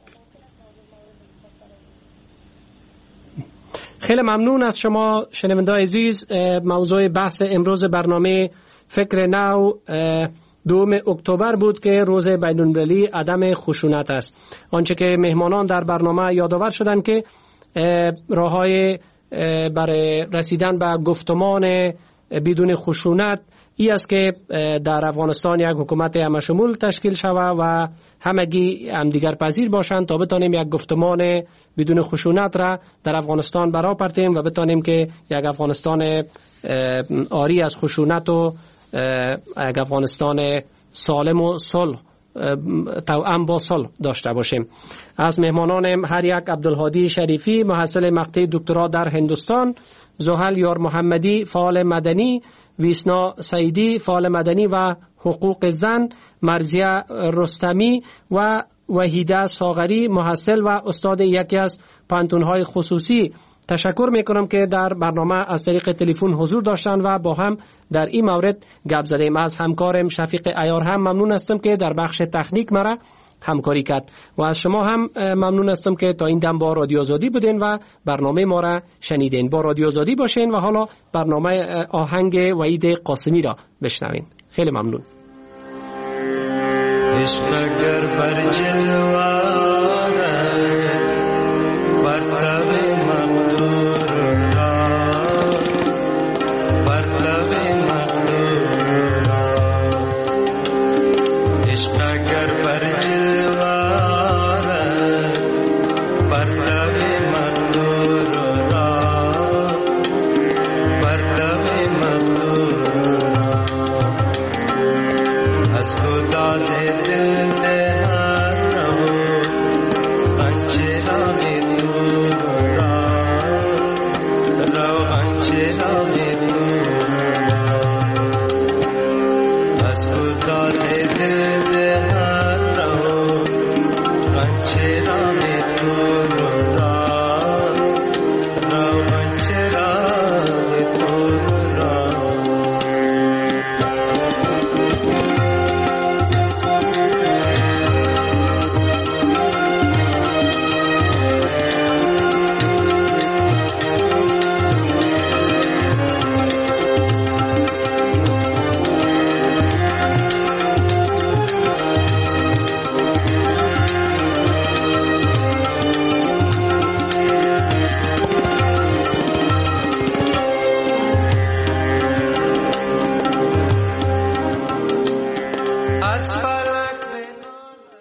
خیلی ممنون از شما شنونده عزیز. موضوع بحث امروز برنامه فکر نو دوم اکتبر بود که روز بین‌المللی عدم خشونت است. آنچه که مهمانان در برنامه یادآور شدند که راه‌های برای رسیدن به گفتمان بدون خشونت ای است که در افغانستان یک حکومت همشمول تشکیل شود و همگی همدیگر پذیر باشند تا بتانیم یک گفتمان بدون خشونت را در افغانستان براپرتیم و بتانیم که یک افغانستان آری از خشونت و یک افغانستان سالم و صلح توأم با صلح داشته باشیم. از مهمانانم هر یک عبدالهادی شریفی محصل مقطع دکترا در هندوستان، زحل یار محمدی فعال مدنی، ویسنا سعیدی فعال مدنی و حقوق زن، مرزیه رستمی و وحیده ساغری محصل و استاد یکی از پانتون‌های خصوصی تشکر میکنم که در برنامه از طریق تلفن حضور داشتند و با هم در این مورد گپ زدیم. از همکارم شفیق عیار هم ممنون هستم که در بخش تکنیک مرا همکاری کرد و از شما هم ممنون هستم که تا این دم با رادیو آزادی بودین و برنامه ما را شنیدین. با رادیو آزادی باشین و حالا برنامه آهنگ وحید قاسمی را بشنوین. خیلی ممنون. عشق اگر بر جلوه